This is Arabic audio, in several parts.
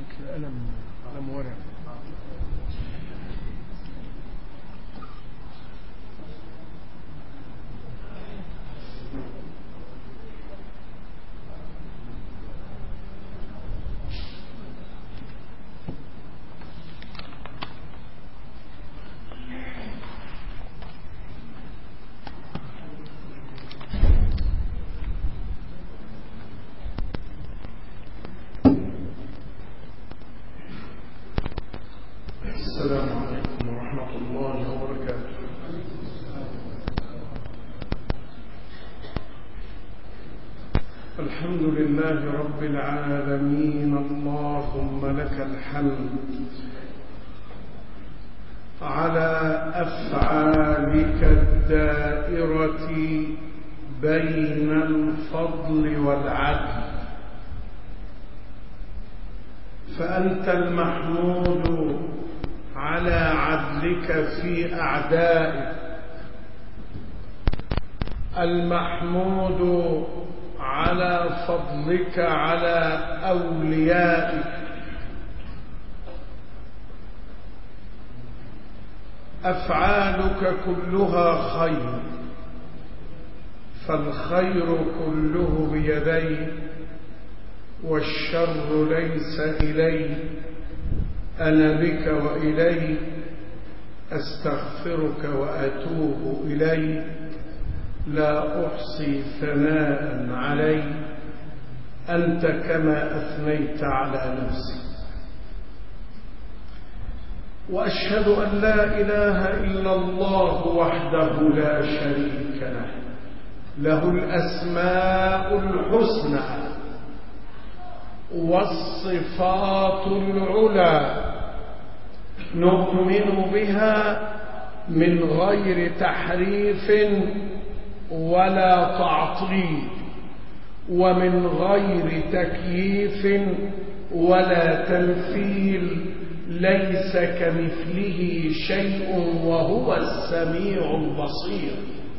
قلم ورق. السلام عليكم ورحمة الله وبركاته. الحمد لله رب العالمين، اللهم لك الحمد على أفعالك الدائرة بين الفضل والعدل، فأنت المحمود على عدلك في أعدائك، المحمود على فضلك على أوليائك. أفعالك كلها خير، فالخير كله بيديك، والشر ليس إليك. أنا بك وإليك أستغفرك وأتوب إليك، لا أحصي ثناء عليك، أنت كما أثنيت على نفسك. وأشهد أن لا إله إلا الله وحده لا شريك له، له الأسماء الحسنى والصفات العلى، نؤمن بها من غير تحريف ولا تعطيل، ومن غير تكييف ولا تمثيل، ليس كمثله شيء وهو السميع البصير.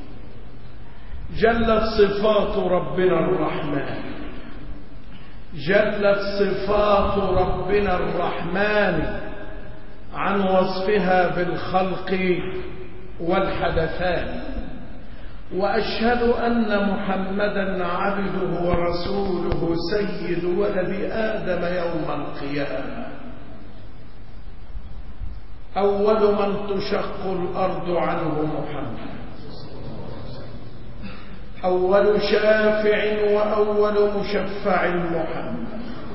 جلت صفات ربنا الرحمن، جلت صفات ربنا الرحمن عن وصفها بالخلق والحدثان. وأشهد أن محمدا عبده ورسوله سيد ولد آدم يوم القيامة، أول من تشق الأرض عنه محمد، أول شافع وأول مشفع محمد،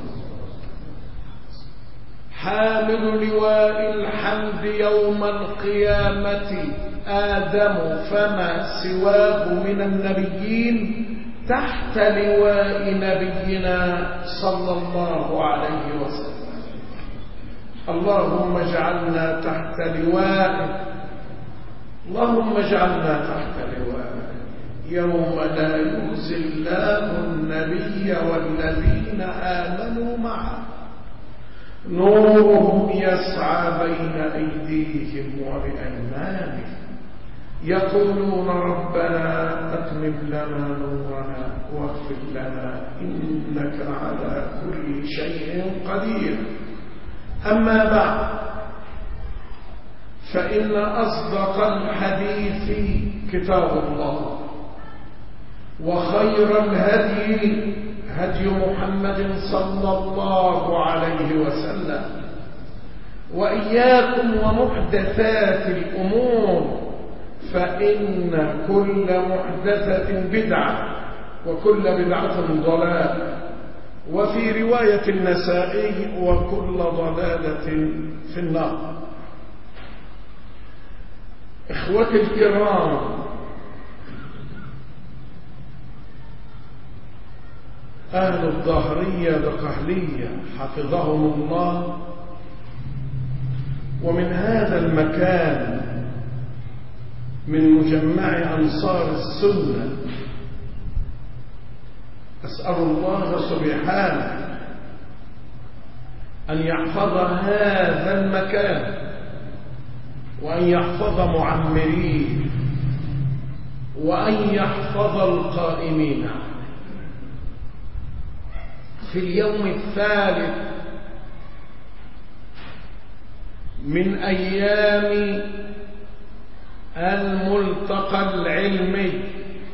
حامل لواء الحمد يوم القيامة آدم، فما سواه من النبيين تحت لواء نبينا صلى الله عليه وسلم. اللهم اجعلنا تحت لوائه، اللهم اجعلنا تحت لوائه يوم لا يخزي الله النبي والذين آمنوا معه، نورهم يسعى بين أيديهم وبأيمانهم، يقولون ربنا أتمم لنا نورنا واغفر لنا إنك على كل شيء قدير. أما بعد، فإن أصدق الحديث كتاب الله، وخير الهدي هدي محمد صلى الله عليه وسلم، وإياكم ومحدثات الأمور، فإن كل محدثة بدعة وكل بدعة ضلالة، وفي رواية النسائي وكل ضلالة في النار. إخوتي الكرام، أهل الظهرية بقهلية حفظهم الله، ومن هذا المكان من مجمع أنصار السنة أسأل الله سبحانه أن يحفظ هذا المكان، وأن يحفظ معمريه، وأن يحفظ القائمين. في اليوم الثالث من أيام الملتقى العلمي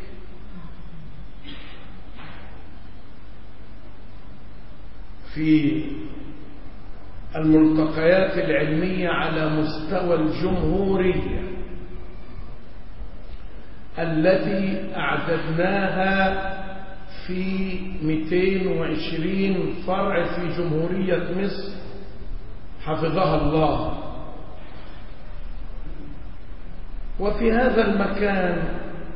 في الملتقيات العلمية على مستوى الجمهورية التي أعددناها في 220 فرع في جمهورية مصر حفظها الله. وفي هذا المكان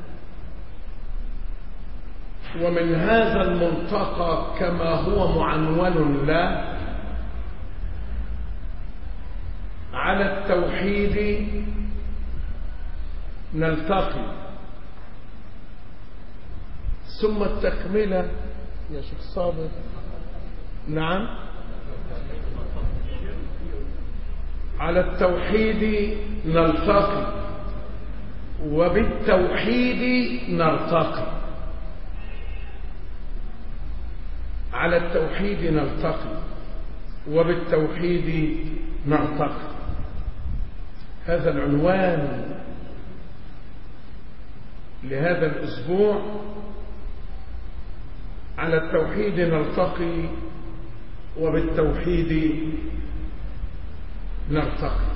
ومن هذا الملتقى كما هو معنون له على التوحيد نلتقي. ثم التكملة يا شيخ صابر. نعم، على التوحيد نلتقي وبالتوحيد نرتقي. على التوحيد نلتقي وبالتوحيد نرتقي. هذا العنوان لهذا الأسبوع، على التوحيد نلتقي وبالتوحيد نرتقي.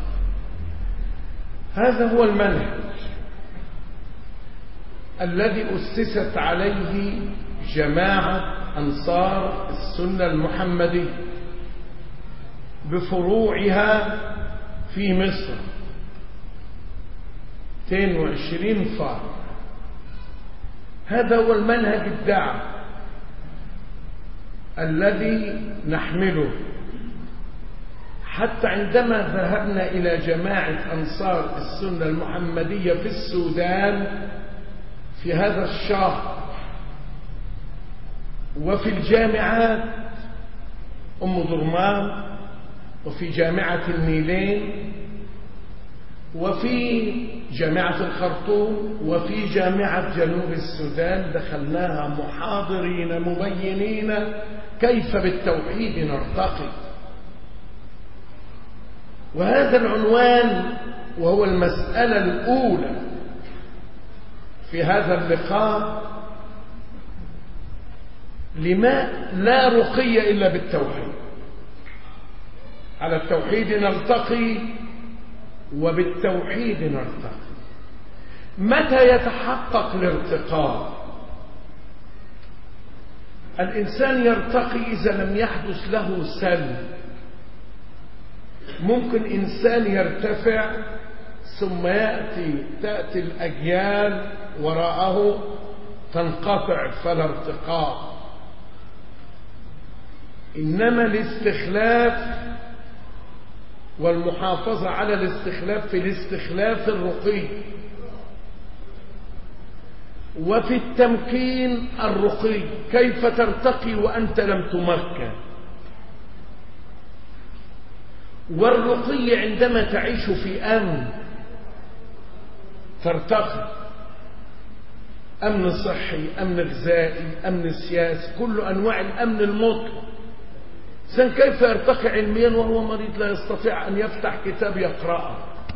هذا هو المنهج الذي أسست عليه جماعة أنصار السنة المحمدية بفروعها في مصر 22 فرع. هذا هو المنهج الدعوي الذي نحمله. حتى عندما ذهبنا إلى جماعة أنصار السنة المحمدية في السودان في هذا الشهر، وفي الجامعات أم درمان وفي جامعة النيلين وفي جامعة الخرطوم وفي جامعة جنوب السودان، دخلناها محاضرين مبينين كيف بالتوحيد نرتقي. وهذا العنوان وهو المسألة الأولى في هذا اللقاء: لما لا رقي إلا بالتوحيد. على التوحيد نلتقي وبالتوحيد نرتقي. متى يتحقق الارتقاء؟ الإنسان يرتقي إذا لم يحدث له سلب. ممكن إنسان يرتفع ثم تأتي الأجيال وراءه تنقطع فلا ارتقاء. إنما الاستخلاف والمحافظة على الاستخلاف في الاستخلاف الرقي، وفي التمكين الرقي. كيف ترتقي وأنت لم تمكن؟ والرقي عندما تعيش في أمن ترتقي. أمن صحي، أمن غذائي، أمن سياسي، كل أنواع الأمن المطلق. إنسان كيف يرتقي علميا وهو مريض لا يستطيع أن يفتح كتاب يقرأه؟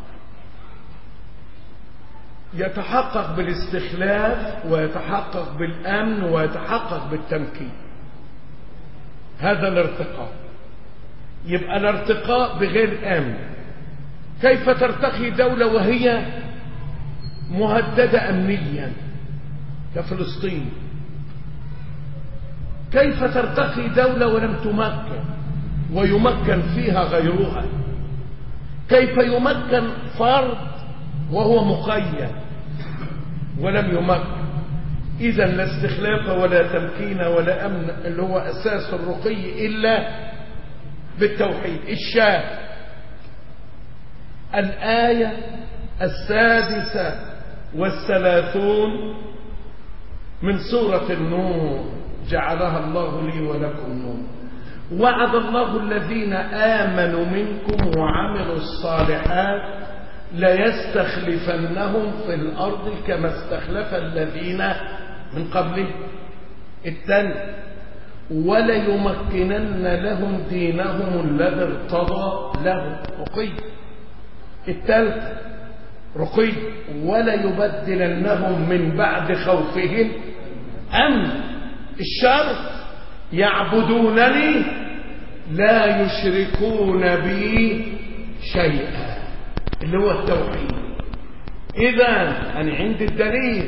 يتحقق بالاستخلاف ويتحقق بالأمن ويتحقق بالتمكين. هذا الارتقاء. يبقى الارتقاء بغير أمن. كيف ترتقي دولة وهي مهددة أمنيا كفلسطين؟ كيف ترتقي دولة ولم تمكن ويمكن فيها غيرها؟ كيف يمكن فرد وهو مقيد ولم يمكن؟ إذا لا استخلاف ولا تمكين ولا أمن اللي هو أساس الرقي إلا بالتوحيد. الشاهد الآية 36 من سورة النور، جعلها الله لي ولكم نور. وعد الله الذين آمنوا منكم وعملوا الصالحات ليستخلفنهم في الأرض كما استخلف الذين من قبلهم. الثاني وليمكنن لهم دينهم الذي ارتضى لهم. رقي الثالثة رقي ولا يبدلنهم من بعد خوفهم أمن. الشرط يعبدونني لا يشركون بي شيئا، اللي هو التوحيد. إذا أنا عندي الدليل.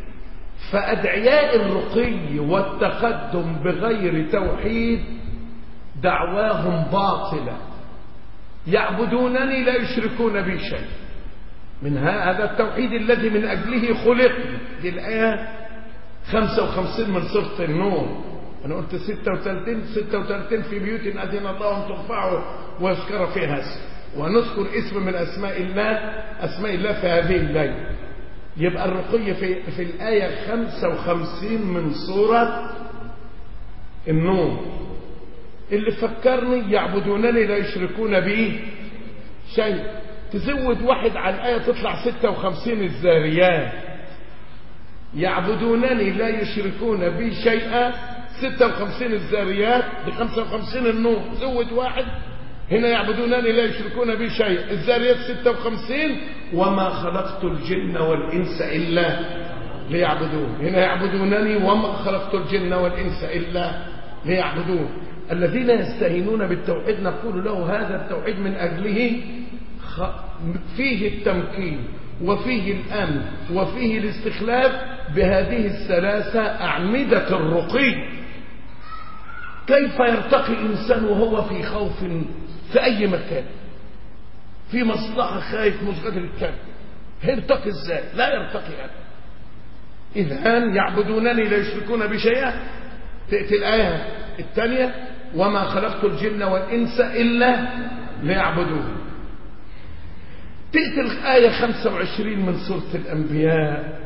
فأدعياء الرقي والتقدم بغير توحيد دعواهم باطلة، يعبدونني لا يشركون بي شيء. من هذا التوحيد الذي من أجله خلقنا. دي الآية 55 من سورة النور. أنا قلت 36 في بيوت أذن الله أن ترفعوا ويذكر فيها اسم، ونذكر اسم من أسماء الله في هذه الليلة. يبقى الرقي في الآية 55 من سورة النور. اللي فكرني يعبدونني لا يشركون بي شيء. تزود واحد على الآية تطلع 56 الذاريات. يعبدونني لا يشركون بي شيئا 56 الذاريات ب55 النور. زود واحد هنا يعبدونني لا يشركون بي شيء. الذاريات 56 وما خلقت الجن والإنس إلا ليعبدون. هنا يعبدونني وما خلقت الجن والإنس إلا ليعبدون. الذين يستهينون بالتوحيد نقول له هذا التوحيد من أجله فيه التمكين وفيه الأمن وفيه الاستخلاف بهذه الثلاثة أعمدة الرقي. كيف يرتقي إنسان وهو في خوف في أي مكان، في مصلحة خايف مش قادر يتكلم، يرتقي ازاي؟ لا يرتقي أبدا. إذن يعبدونني لا يشركون بشيئا. تأتي الآية الثانية وما خلقت الجن والإنس إلا ليعبدون. تأتي الآية 25 من سورة الأنبياء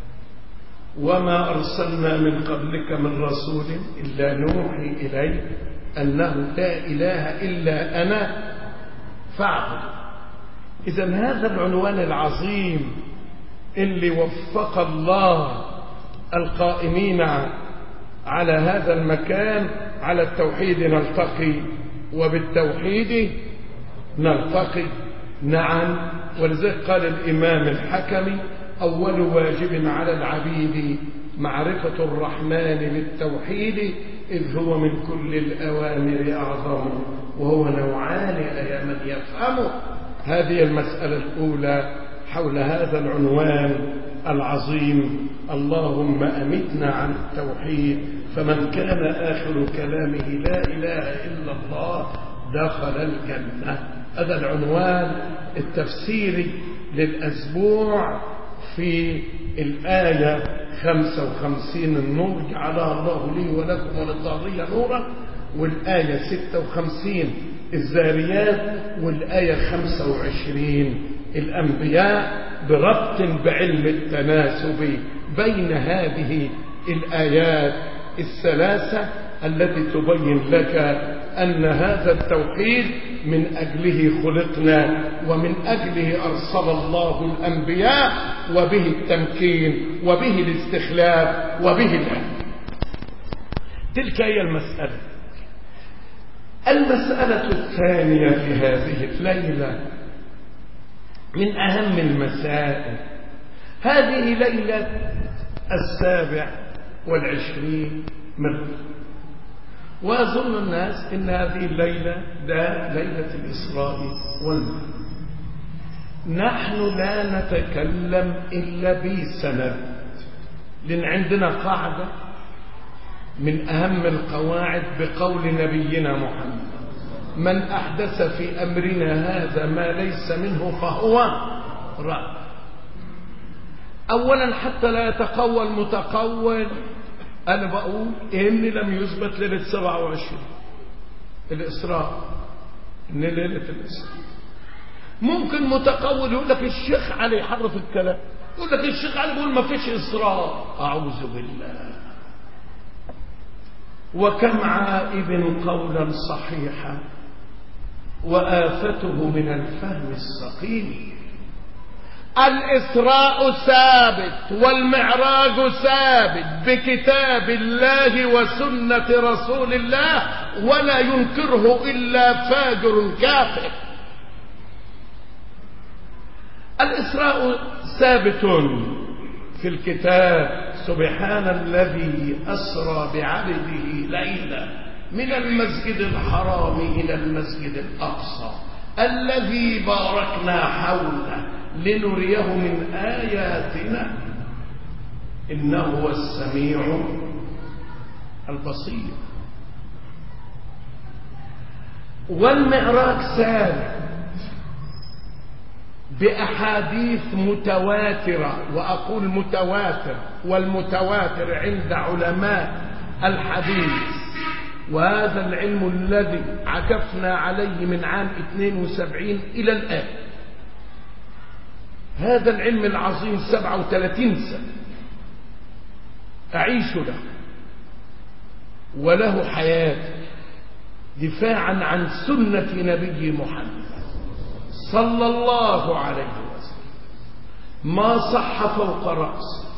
وما أرسلنا من قبلك من رسول إلا نوحي إليه أنه لا إله إلا أنا فاعبد. إذن هذا العنوان العظيم اللي وفق الله القائمين على هذا المكان على التوحيد نلتقي وبالتوحيد نلتقي. نعم. ولذلك قال الإمام الحكمي أول واجب على العبيد معرفة الرحمن بالتوحيد إذ هو من كل الأوامر أعظم وهو نوعان أي من يفهمه. هذه المسألة الأولى حول هذا العنوان العظيم. اللهم أمتنا عن التوحيد فمن كان آخر كلامه لا إله إلا الله دخل الجنة. هذا العنوان التفسيري للأسبوع في الآية 55 النور جعلها الله لي ولكم وللضارية نورا، والآية 56 الذاريات، والآية 25 الأنبياء، بربط بعلم التناسب بين هذه الآيات الثلاثة التي تبين لك أن هذا التوحيد من أجله خلقنا ومن أجله أرسل الله الأنبياء، وبه التمكين وبه الاستخلاف وبه الأمن. تلك هي المسألة. المسألة الثانية في هذه الليلة من أهم المسائل. هذه ليلة 27 من، وأظن الناس إن هذه الليلة ليلة الإسراء والمعراج. نحن لا نتكلم إلا بسند، لأن عندنا قاعدة من أهم القواعد بقول نبينا محمد: من أحدث في أمرنا هذا ما ليس منه فهو رد. أولا حتى لا يتقوى المتقول، أنا بقول إن لم يثبت ليلة 27 الإسراء، إن ليلة الإسراء. ممكن متقول يقول لك الشيخ علي حرف الكلام، يقول لك الشيخ علي بيقول ما فيش إسراء. أعوذ بالله. وكم عائب قولا صحيحا وآفته من الفهم السقيم. الإسراء ثابت والمعراج ثابت بكتاب الله وسنة رسول الله، ولا ينكره إلا فاجر كافر. الإسراء ثابت في الكتاب: سبحان الذي أسرى بعبده ليلا من المسجد الحرام إلى المسجد الأقصى الذي باركنا حوله لنريه من آياتنا إنه هو السميع البصير. والمعراج ثابت بأحاديث متواترة، وأقول متواتر، والمتواتر عند علماء الحديث، وهذا العلم الذي عكفنا عليه من عام 72 إلى الآن، هذا العلم العظيم 37 سنة أعيش له وله حياتي دفاعا عن سنة نبي محمد صلى الله عليه وسلم. ما صح فوق رأسي،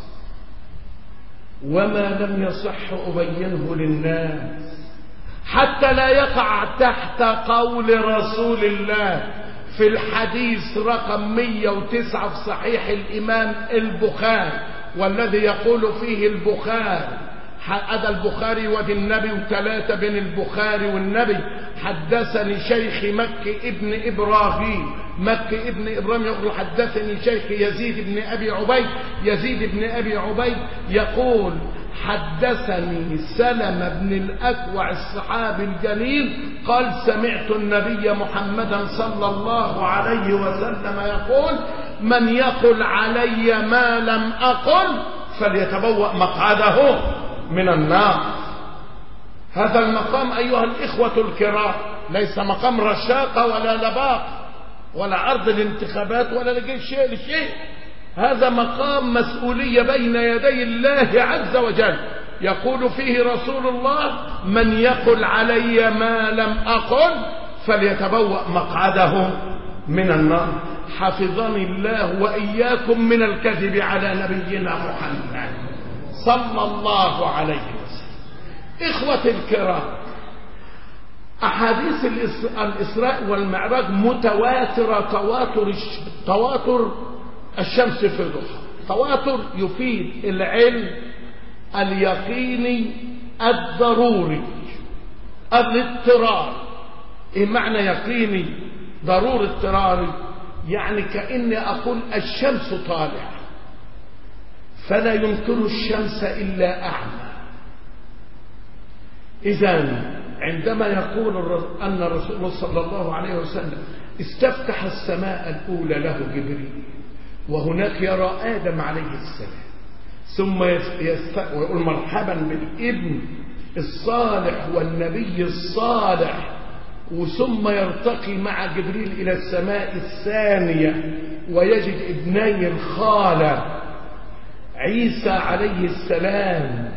وما لم يصح أبينه للناس حتى لا يقع تحت قول رسول الله في الحديث رقم 109 في صحيح الإمام البخاري، والذي يقول فيه البخاري أدى البخاري ودي النبي وثلاثة بين البخاري والنبي: حدثني شيخ مكي ابن إبراهيم. مكي ابن إبراهيم يقول: حدثني شيخ يزيد بن أبي عبيد. يزيد بن أبي عبيد يقول: حدثني سلم بن الأكوع الصحابي الجليل قال: سمعت النبي محمدا صلى الله عليه وسلم يقول: من يقل علي ما لم أقل فليتبوأ مقعده من النار. هذا المقام أيها الإخوة الكرام ليس مقام رشاقة ولا لباق ولا عرض الانتخابات ولا شيء لشيء، هذا مقام مسؤولية بين يدي الله عز وجل. يقول فيه رسول الله: من يقل علي ما لم أقل فليتبوأ مقعده من النار. حفظني الله وإياكم من الكذب على نبينا محمد صلى الله عليه وسلم. إخوة الكرام، أحاديث الإسراء والمعراج متواترة تواتر الشمس في ضحى. تواتر يفيد العلم اليقيني الضروري الاضطراري. إيه معنى يقيني ضروري اضطراري؟ يعني كأني أقول الشمس طالعة فلا ينكر الشمس إلا أعمى. إذن عندما يقول أن الرسول صلى الله عليه وسلم استفتح السماء الأولى له جبريل، وهناك يرى آدم عليه السلام، ثم ويقول مرحبا بالابن الصالح والنبي الصالح، وثم يرتقي مع جبريل إلى السماء الثانية ويجد ابني الخالة عيسى عليه السلام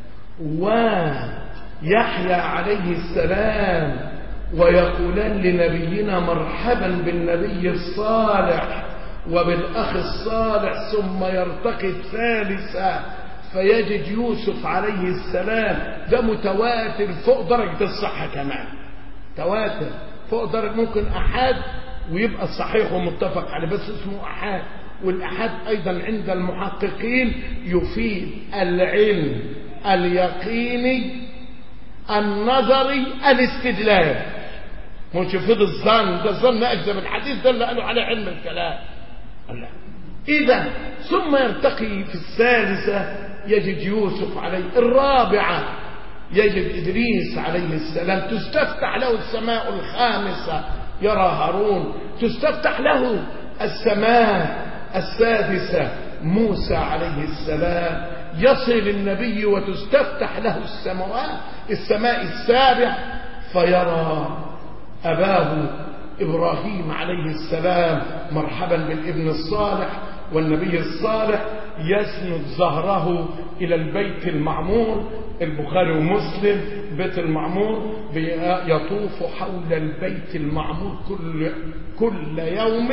ويحيى عليه السلام، ويقولان لنبينا مرحبا بالنبي الصالح وبالأخ الصالح، ثم يرتقي الثالثة فيجد يوسف عليه السلام. ده متواتر فوق درجة الصحة، كمان تواتر فوق درجة، ممكن أحاد ويبقى الصحيح ومتفق عليه بس اسمه أحاد. والأحاد أيضا عند المحققين يفيد العلم اليقيني النظري الاستدلال، مش يفيد الظن. ده الظن أجزم الحديث ده اللي قالوا عليه علم الكلام. إذا ثم يرتقي في الثالثة يجد يوسف عليه، الرابعة يجد إدريس عليه السلام، تستفتح له السماء الخامسة يرى هارون، تستفتح له السماء السادسة موسى عليه السلام، يصل النبي وتستفتح له السماء السابع فيرى أباه إبراهيم عليه السلام مرحبا بالابن الصالح والنبي الصالح، يسند ظهره إلى البيت المعمور. البخاري ومسلم بيت المعمور يطوف حول البيت المعمور كل يوم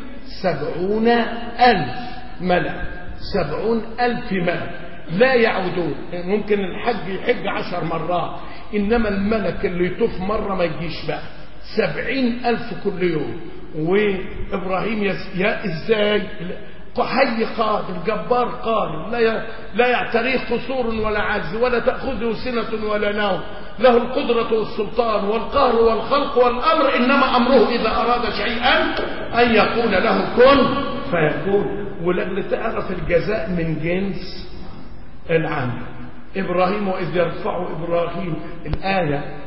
70,000 ملك، 70,000 ملك لا يعودون. ممكن الحج يحج 10 مرات، إنما الملك اللي يطوف مرة ما يجيش بقى 70,000 كل يوم. وإبراهيم يا إزاي؟ حي قادر جبار قادر لا يعتريه قصور ولا عجز ولا تأخذه سنة ولا نوم، له القدرة والسلطان والقهر والخلق والأمر، إنما أمره إذا أراد شيئا أن يقول له كن فيكون. ولأجل تعرف الجزاء من جنس العمل. إبراهيم وإذ يرفع إبراهيم، الآية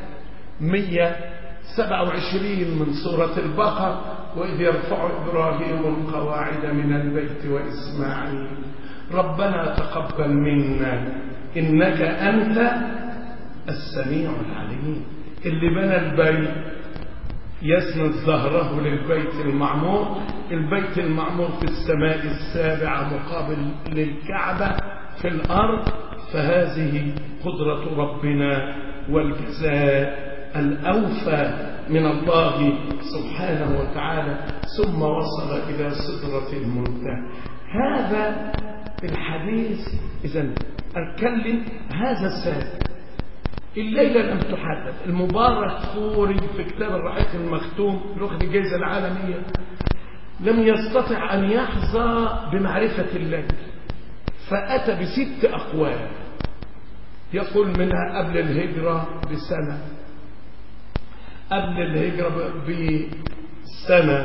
127 من سورة البقرة، وإذ يرفع إبراهيم القواعد من البيت وإسماعيل ربنا تقبل منا إنك أنت السميع العليم. اللي بنى البيت يسند ظهره للبيت المعمور، البيت المعمور في السماء السابعة مقابل للكعبة في الأرض، فهذه قدرة ربنا والجزاء الأوفى من الله سبحانه وتعالى. ثم وصل إلى سدرة المنتهى. هذا الحديث إذن أتكلم هذا السابق. الليلة لم تحدث. المبارك فوري في كتاب الرحيق المختوم لأخذ الجائزة العالمية لم يستطع أن يحظى بمعرفة الليل، فأتى ب6 أقوال. يقول منها قبل الهجرة بسنة، قبل الهجرة بسنة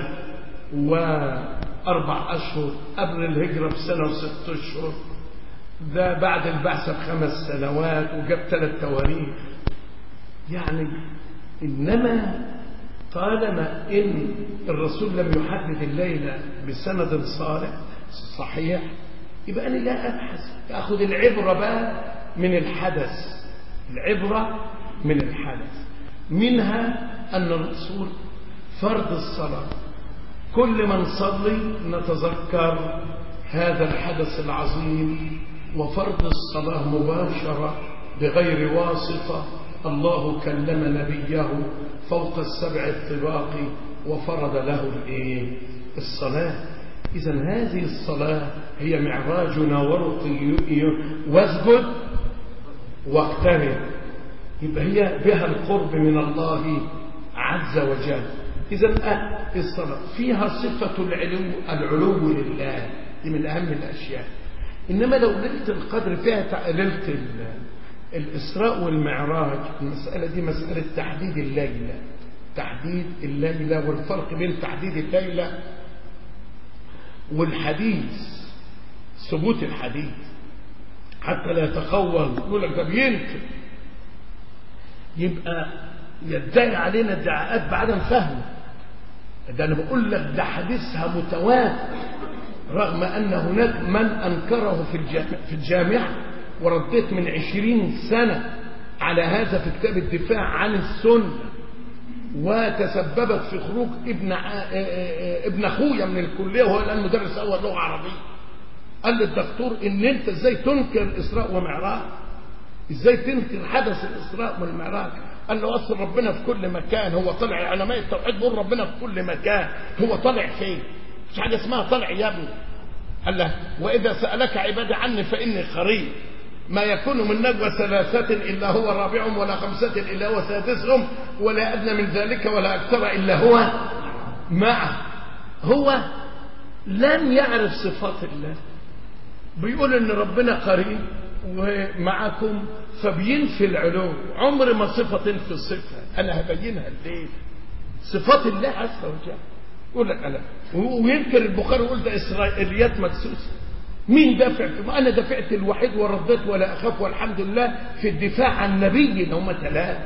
و4 أشهر، قبل الهجرة بسنة و6 أشهر، ده بعد البعثة ب5 سنوات، وجاب 3 تواريخ. يعني إنما طالما إن الرسول لم يحدد الليلة بسند صحيح، يبقى أنا لا أبحث، أخذ العبرة بقى من الحدث. العبرة من الحدث، منها أن الرسول فرض الصلاة، كل ما نصلي نتذكر هذا الحدث العظيم، وفرض الصلاة مباشرة بغير واسطة. الله كلم نبيه فوق 7 الطباق وفرض له الصلاة. إذن هذه الصلاة هي معراجنا ورقي واسجد واقترب، يبقى هي بها القرب من الله عز وجل. إذن الصلاة فيها صفة العلو لله، دي من أهم الأشياء. إنما لو ليلة القدر فيها ليلة الإسراء والمعراج، المسألة دي مسألة تحديد الليلة، تحديد الليلة، والفرق بين تحديد الليلة والحديث، ثبوت الحديث، حتى لا يتقول يقول لك ده بينكر، يبقى يدعي علينا ادعاءات بعدم فهم. ده أنا بقول لك ده حديثها متواتر، رغم أن هناك من أنكره في الجامعة، ورديت من 20 سنة على هذا في كتاب الدفاع عن السنة، وتسببت في خروج ابن أخويا من الكلية، وهو الآن مدرس أول لغة عربية. قال للدكتور إن أنت إزاي تنكر الإسراء والمعراج، إزاي تنكر حدث الإسراء والمعراج؟ قال له أصل ربنا في كل مكان، هو طلع علماء التوحيد بيقول ربنا في كل مكان، هو طلع فين؟ مش حاجة اسمها طلع يا ابني. قال له وإذا سألك عبادي عني فإني قريب، ما يكون من نجوى 3 إلا هو رابعهم، ولا 5 إلا هو سادسهم، ولا أدنى من ذلك ولا أكثر إلا هو معه. هو لم يعرف صفات الله، بيقول إن ربنا قريب ومعكم، فبينفي العلو. عمر ما صفة تنفي الصفة، أنا هبينها الليل. صفات الله عز وجل يقول لك أنا، وينكر البخاري ويقول ده إسرائيليات مدسوسة. مين دافع؟ أنا دافعت الوحيد ورديت ولا أخاف والحمد لله في الدفاع عن نبينا، هم 3.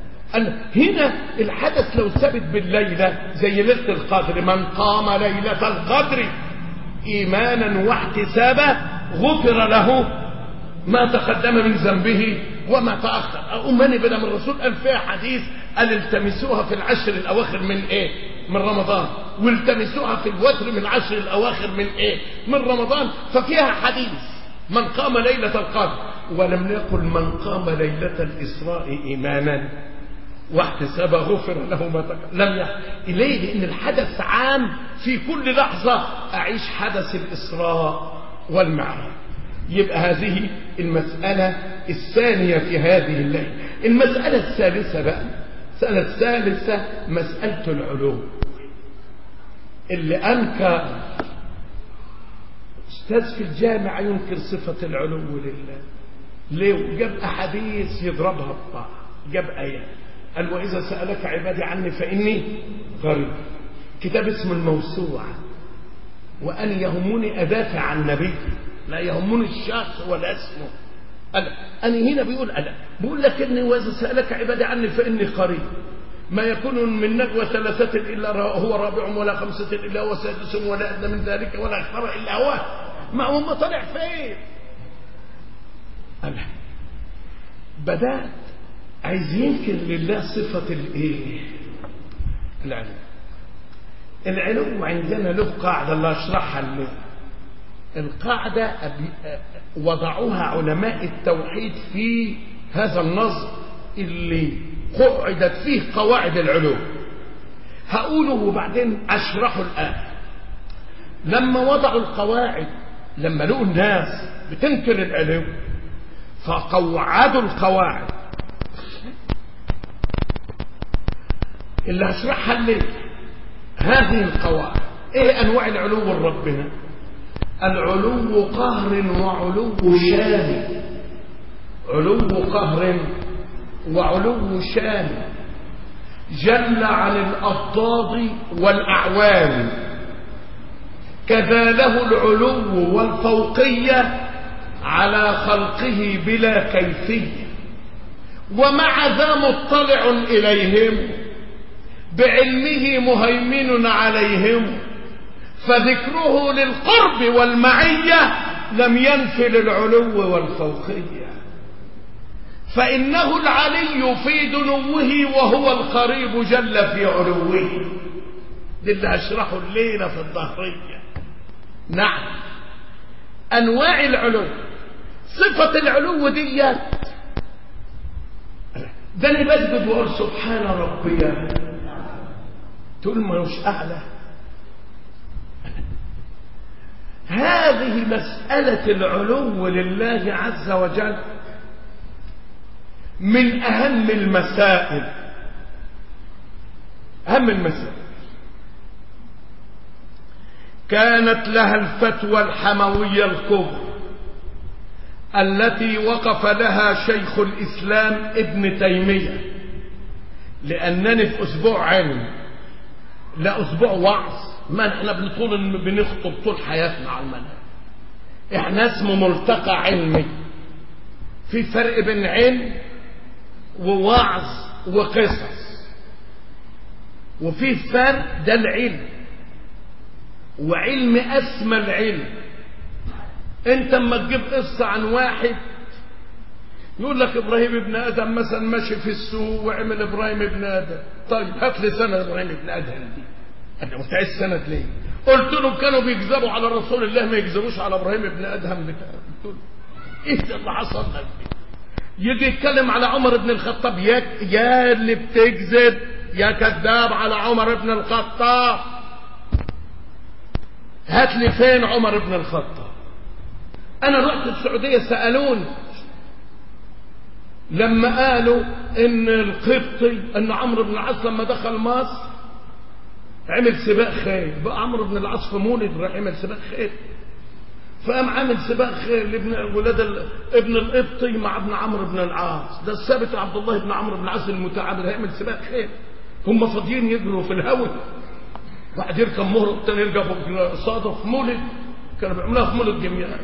هنا الحدث لو ثبت بالليلة زي ليلة القدر، من قام ليلة القدر إيمانا واحتسابا غفر له ما تقدم من ذنبه وما تأخر. أمني بلا من الرسول قال فيها حديث، قال التمسوها في العشر الأواخر من من رمضان، والتمسوها في الوتر من العشر الأواخر من من رمضان. ففيها حديث من قام ليلة القدر، ولم يقل من قام ليلة الإسراء إيمانا واحتسابا غفر له ما تقدم. لم إليه، لأن الحدث عام في كل لحظة أعيش حدث الإسراء والمعراج. يبقى هذه المسألة الثانية في هذه الليلة. المسألة الثالثة بقى المسألة الثالثة مسألة العلو. اللي أنكر أستاذ في الجامعة ينكر صفة العلو لله، ليه؟ وجاب أحاديث يضربها ببعض، جاب آية قال وإذا سألك عبادي عني فإني قريب. كتاب اسمه الموسوعة. وأن يهمني أدافع عن نبي، لا يهمني الشخص ولا اسمه. أنا هنا بيقول لك إني وإذا سألك عبادي عني فإني قريب. ما يكون من نجوى ثلاثة إلا هو رابعهم ولا خمسة إلا هو سادسهم ولا أدنى من ذلك ولا أكثر إلا هو. ما هو ما طلع فين؟ بدأت عايز ينكر لله صفة الإيه؟ العلو. العلو عندنا له قاعدة الله أشرحها لنا. القاعدة وضعوها علماء التوحيد في هذا النظم اللي قعدت فيه قواعد العلو. هقوله وبعدين أشرحه الآن. لما وضعوا القواعد، لما لقوا الناس بتنكر العلو فقوعدوا القواعد اللي هشرحها ليه. هذه القواعد ايه؟ انواع العلو لربنا. العلو قهر وعلو شان. علو قهر وعلو شان. جل عن الأضداد والأعوان. كذا له العلو والفوقية على خلقه بلا كيفية، ومع ذا مطلع إليهم بعلمه مهيمن عليهم، فذكره للقرب والمعية لم ينفل العلو والفوقية، فإنه العلي في دنوه وهو القريب جل في علوه. دي اللي هشرحه الليلة في الظهرية. نعم، أنواع العلو. صفة العلو ديت ده اللي بسجد وأقول سبحان ربي، تقول ما مش أعلى. هذه مسألة العلو لله عز وجل من أهم المسائل. أهم المسائل كانت لها الفتوى الحموية الكبرى التي وقف لها شيخ الإسلام ابن تيمية. لأنني في أسبوع علم، لا أسبوع وعظ. ما احنا بنخطب طول حياتنا على المنهج. احنا اسمه ملتقى علمي. في فرق بين علم ووعظ وقصص، وفي فرق. ده العلم، وعلم أسمى العلم. انت اما تجيب قصة عن واحد يقول لك ابراهيم ابن ادم مثلا ماشي في السوق وعمل ابراهيم ابن ادم. طيب هات لي سنة ابراهيم ابن ادم دي. انا قلت عايز سنة ليه؟ قلت لهم كانوا بيكذبوا على رسول الله، ما يكذبوش على ابراهيم ابن ادهم بتاع. قلت له ايه اللي حصل لك؟ يجي يتكلم على عمر بن الخطاب، يا اللي بتكذب يا كذاب على عمر بن الخطاب. هات لي فين عمر بن الخطاب؟ انا رحت السعودية سألوني لما قالوا ان القبطي ان عمرو بن العاص لما دخل مصر عمل سباق خيل. بقى عمرو بن العاص في مولد راح يعمل سباق خيل، فقام عامل سباق خيل لابن ولاد ابن القبطي مع ابن عمرو بن العاص. ده الثابت عبد الله بن عمرو بن العاص المتعامل هيعمل سباق خيل. هم فاضيين يجروا في الهواء، واحد يركب مهر والثاني يركب صادف مولد. كانوا بيعملوها في مولد جميعا.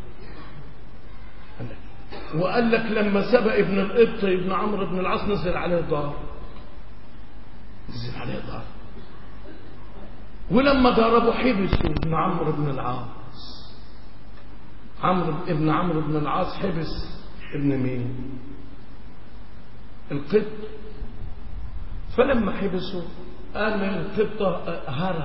وقال لك لما سبق ابن القبطي ابن عمرو بن العاص نزل عليه دار، نزل عليه دار. ولما ضربوا حبسوا ابن عمرو بن العاص. ابن عمرو بن العاص حبس ابن مين؟ القبط. فلما حبسوا قال القبط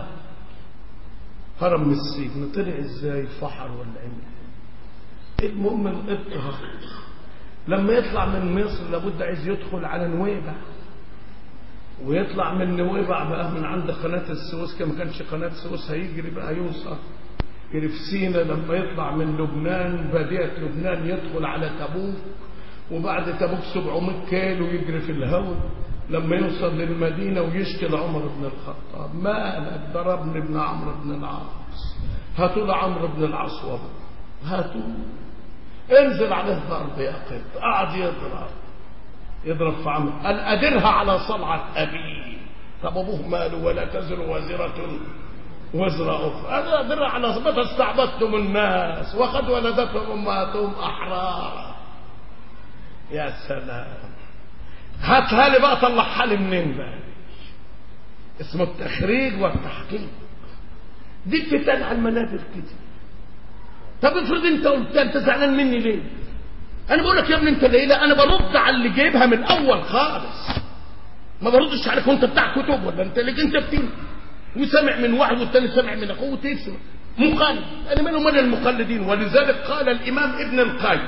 هرب من السجن. طلع ازاي؟ فحر ولا ايه؟ المهم القبط هرب. لما يطلع من مصر لابد عايز يدخل على نويبع، ويطلع من نويبع بقى من عند قناة السويس. كما كانش قناة السويس هيجري بقى يوصل يجري في سينا. لما يطلع من لبنان بادية لبنان يدخل على تبوك، وبعد تبوك 700 كيلو يجري في الهواء لما يوصل للمدينة ويشكي لعمر بن الخطاب: مالك؟ ضربني ابن عمرو بن العاص. هاتوا لعمرو بن العاص وابوه، هاتوا، انزل عليه ضرب يا قط. قعد يضرب في عمرو، قال: أدرها على صلعة أبيه. طب أبوه ماله؟ ولا تزر وازرة وزر أخرى. هذا أدرها على متى استعبدتم الناس وقد ولدتهم أمهاتهم أحرارا. يا سلام، هاتها لي بقى، طلعها لي منين بقى؟ اسمه التخريج والتحقيق. دي بتتقال على المنابر كده. طب افرض انت قلت: انت زعلان مني ليه؟ انا بقول لك يا ابني انت ليه؟ لا، انا برد على اللي جايبها من الاول خالص، ما بردش عليك وانت بتاع كتب ولا انت ليك انت بتين وسمع من واحد والتاني سمع من اخوه وتسمع مقلد. انا منه من المقلدين. ولذلك قال الامام ابن القيم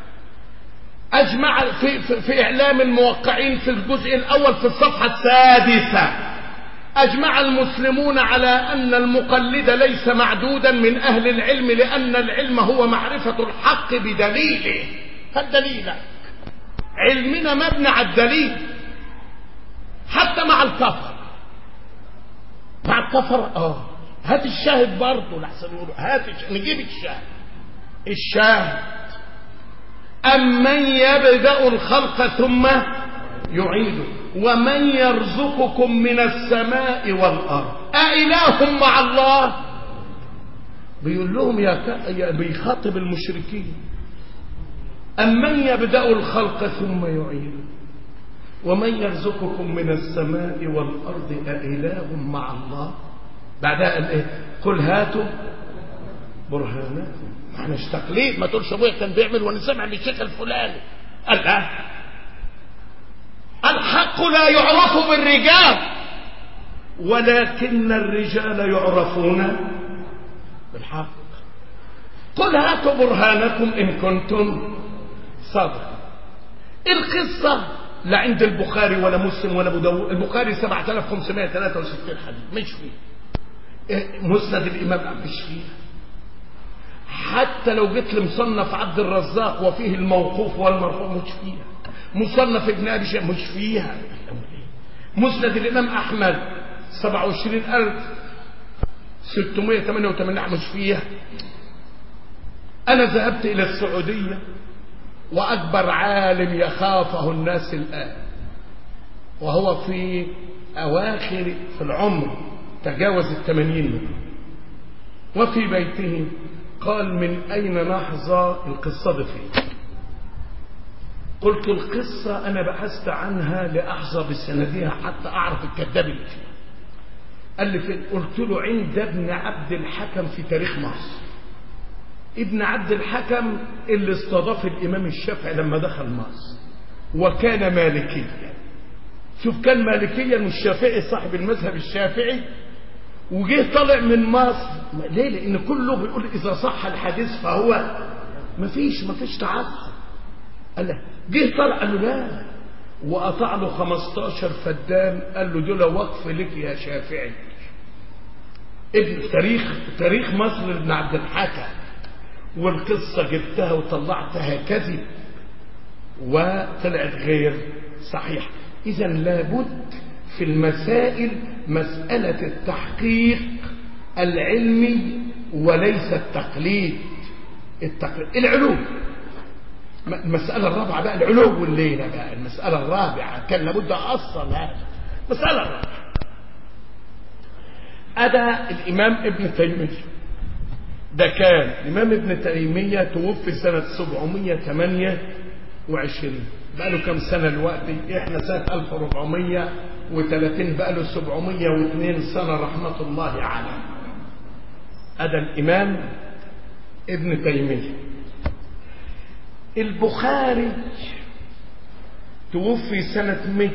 اجمع في اعلام الموقعين في الجزء الاول في الصفحه 6: أجمع المسلمون على أن المقلد ليس معدودا من أهل العلم، لأن العلم هو معرفة الحق بدليله. فالدليل علمنا مبني على الدليل، حتى مع الكفر. مع الكفر هات الشاهد برضه، لحسن يقولوا هات نجيب الشاهد. أمن يبدأ الخلق ثم يعيده ومن يرزقكم من السماء والأرض أإله مع الله؟ بيقول لهم بيخاطب المشركين: أمن يبدأ الخلق ثم يعيده ومن يرزقكم من السماء والأرض أإله مع الله؟ بعدها قال إيه؟ قل هاتوا برهانكم. معناش تقليد، ما تقولش ابويا كان بيعمل وانا سامع للشيخ الفلاني. قال لا، الحق لا يعرف بالرجال ولكن الرجال يعرفون بالحق. قل هاتوا برهانكم إن كنتم صادقين. القصة لا عند البخاري ولا مسلم ولا ابو داود. البخاري 7563 حديث مش فيه، مسند الإمام مش فيه. حتى لو جيت لمصنف عبد الرزاق وفيه الموقوف والمرفوع مش فيها. مصنف ابن أبي شيبة مش فيها. مسند الإمام أحمد 27688 مش فيها. أنا ذهبت إلى السعودية وأكبر عالم يخافه الناس الآن، وهو في أواخر في العمر تجاوز 80، وفي بيته قال: من أين نحظى القصة دي فيه؟ قلت: القصة أنا بحثت عنها لأحظى بسندها حتى أعرف الكذاب اللي فيها. قال لي فين؟ قلت له: عند ابن عبد الحكم في تاريخ مصر. ابن عبد الحكم اللي استضاف الإمام الشافعي لما دخل مصر، وكان مالكيا. شوف، كان مالكيا والشافعي صاحب المذهب الشافعي، وجه طالع من مصر. ليه؟ لأن كله بيقول إذا صح الحديث فهو مفيش تعصب. قال له جه طلع، قال له لا، وقطع له 15 فدان. قال له: دول وقف لك يا شافعي. ابن تاريخ مصر ابن عبد الحكم. والقصة جبتها وطلعتها كذب وطلعت غير صحيحة. إذا لابد في المسائل مسألة التحقيق العلمي وليس التقليد. العلو. المسألة الرابعة بقى العلو والليلة بقى. المسألة الرابعة كان لابد أصل هذا. المسألة الرابعة أدى الإمام ابن تيمية. ده كان الإمام ابن تيمية توفي سنة 728. بقى له كم سنة دلوقتي؟ احنا سنة 1430. بقى له 702 سنة رحمة الله عليه. أدى الإمام ابن تيمية. البخاري توفي سنة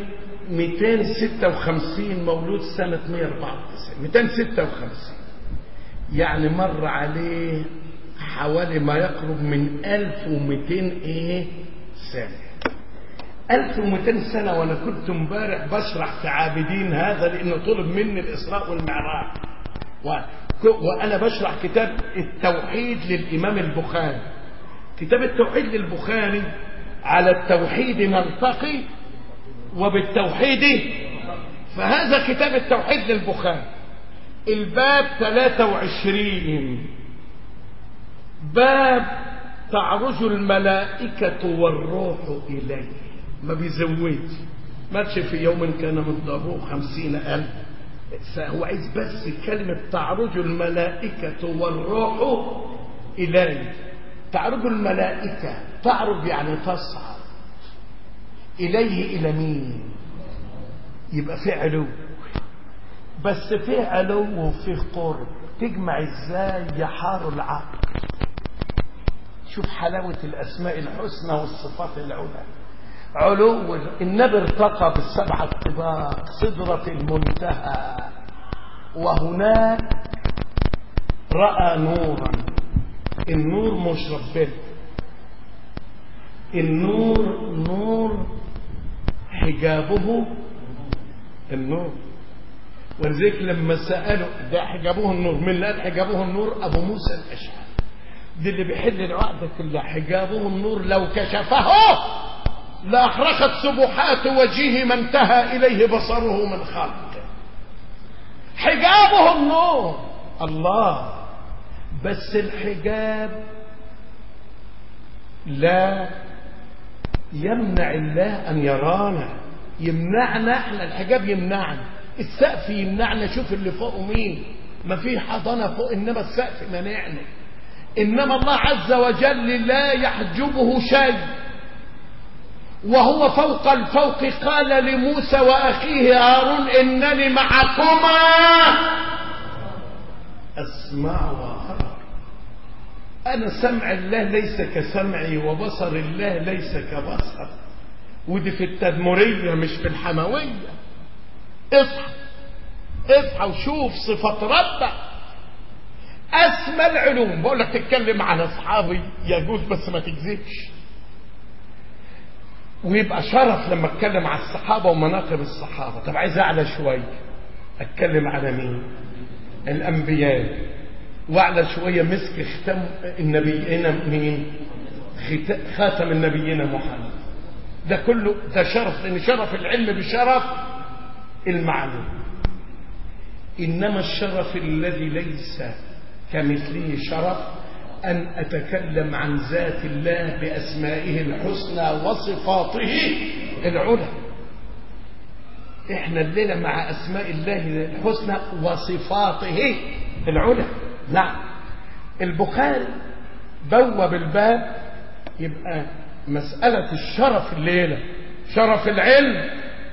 256، مولود سنة 194. 256 يعني مر عليه حوالي ما يقرب من 1200 سنة. 1200 سنة. وأنا كنت امبارح بشرح في عابدين هذا لأنه طلب مني الإسراء والمعراج، وأنا بشرح كتاب التوحيد للإمام البخاري. كتاب التوحيد للبخاري: على التوحيد نلتقي وبالتوحيد. فهذا كتاب التوحيد للبخاري، الباب 23، باب تعرج الملائكة والروح إليه. ما بيزودش، ماتش في يوم كان مقداره 50,000. هو عايز بس كلمة تعرج الملائكة والروح إليه. تعرج الملائكة، تعرج يعني تصعد. إليه إلى مين؟ يبقى في علو، بس في علو وفي قرب. تجمع ازاي؟ يحار العقل. شوف حلاوة الأسماء الحسنى والصفات العلى. علو النبي ارتقى بالسبعة الطباق سدرة المنتهى، وهناك رأى نورا. النور مش ربنا، النور نور حجابه النور. ولذلك لما سألوا ده حجابه النور، من اللي قال حجابه النور؟ أبو موسى الأشعري. دي اللي بيحل العقدة كلها. حجابه النور لو كشفه لأخرقت سبحات وجهه ما انتهى إليه بصره من خلقه. حجابه النور الله، بس الحجاب لا يمنع الله أن يرانا. يمنعنا احنا، الحجاب يمنعنا، السقف يمنعنا. شوف اللي فوقه مين؟ ما في حضانة فوق، إنما السقف منعني. إنما الله عز وجل لا يحجبه شيء، وهو فوق الفوق. قال لموسى وأخيه هارون إنني معكما أسمع وأرى. أنا سمع الله ليس كسمعي، وبصر الله ليس كبصر. ودي في التدمرية مش في الحموية. اصحى اصحى وشوف صفات ربك. أسمى العلوم. بقول لك تتكلم عن أصحابي يجوز، بس ما تكذبش. ويبقى شرف لما اتكلم على الصحابة ومناقب الصحابة. طب عايز أعلى شوية، اتكلم على مين؟ الأنبياء. وأعلى شوية مسك ختم النبيين مين؟ خاتم النبيين محمد. ده كله ده شرف، لأن شرف العلم بشرف المعلوم. إنما الشرف الذي ليس كمثله شرف أن أتكلم عن ذات الله بأسمائه الحسنى وصفاته العلى. إحنا الليلة مع أسماء الله الحسنى وصفاته العلى. نعم. البخاري بوب الباب. يبقى مسألة الشرف الليلة شرف العلم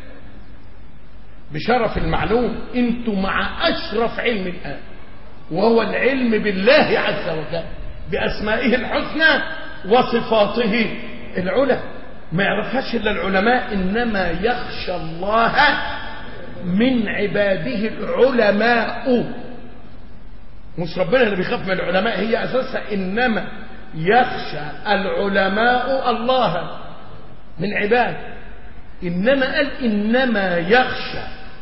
بشرف المعلوم. انتوا مع أشرف علم الآن، وهو العلم بالله عز وجل بأسمائه الحسنى وصفاته العلى. ما يعرفهاش إلا العلماء. إنما يخشى الله من عباده العلماء. مش ربنا اللي بيخاف من العلماء، هي أساسها إنما يخشى العلماء الله من عباده. إنما قال إنما يخشى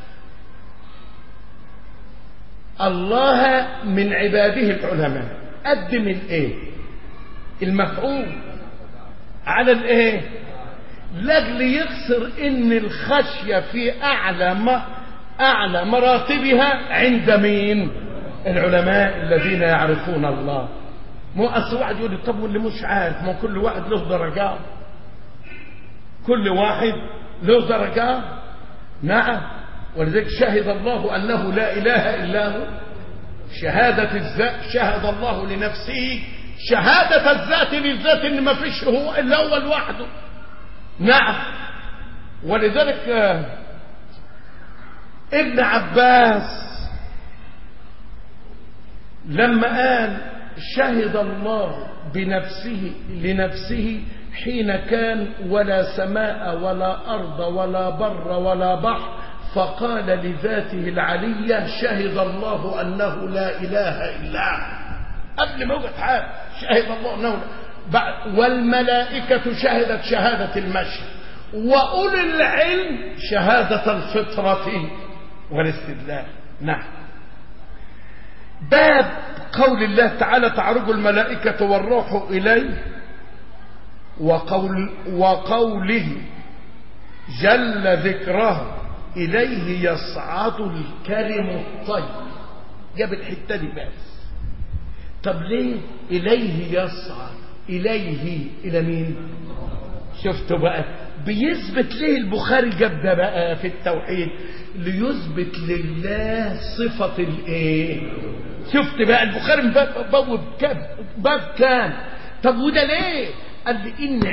الله من عباده العلماء. قدم الايه؟ المفعول على الايه؟ لاجل يخسر ان الخشيه في اعلى مراتبها عند مين؟ العلماء الذين يعرفون الله. مو اصل واحد يقول لي طب واللي مش عارف؟ ما كل واحد له درجات، كل واحد له درجات. نعم. ولذلك شهد الله أنه لا إله إلا هو. شهادة الذات، شهد الله لنفسه شهادة الذات للذات إن ما فيش هو إلا هو لوحده. نعم. ولذلك ابن عباس لما قال شهد الله بنفسه لنفسه حين كان ولا سماء ولا أرض ولا بر ولا بحر، فقال لذاته العلية شهد الله أنه لا إله إلا هو. قبل ما يوجد حاجة شهد الله أنه والملائكة شهدت شهادة المشهد، وأولي العلم شهادة الفطرة والاستدلال. نعم. باب قول الله تعالى تعرج الملائكة والروح إليه، وقوله جل ذكره إليه يصعد الكلم الطيب. جاب الحتة دي بس. طب ليه إليه يصعد؟ إليه إلى مين؟ شفتوا بقى بيثبت ليه البخاري جاب ده بقى في التوحيد؟ ليثبت لله صفة الايه؟ شفت بقى البخاري بوب باب كام؟ طب وده ليه؟ قال لي ان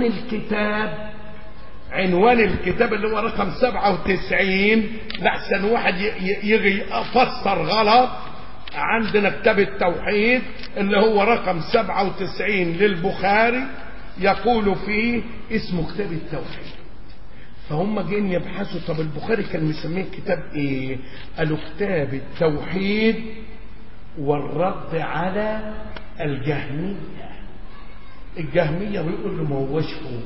عنوان الكتاب اللي هو رقم 97 لحسن واحد يجي يفسر غلط. عندنا كتاب التوحيد اللي هو رقم 97 للبخاري يقول فيه اسمه كتاب التوحيد. فهم جايين يبحثوا طب البخاري كان مسميه كتاب ايه؟ قالوا كتاب التوحيد والرد على الجهمية. الجهمية بيقول له ما هوش هو.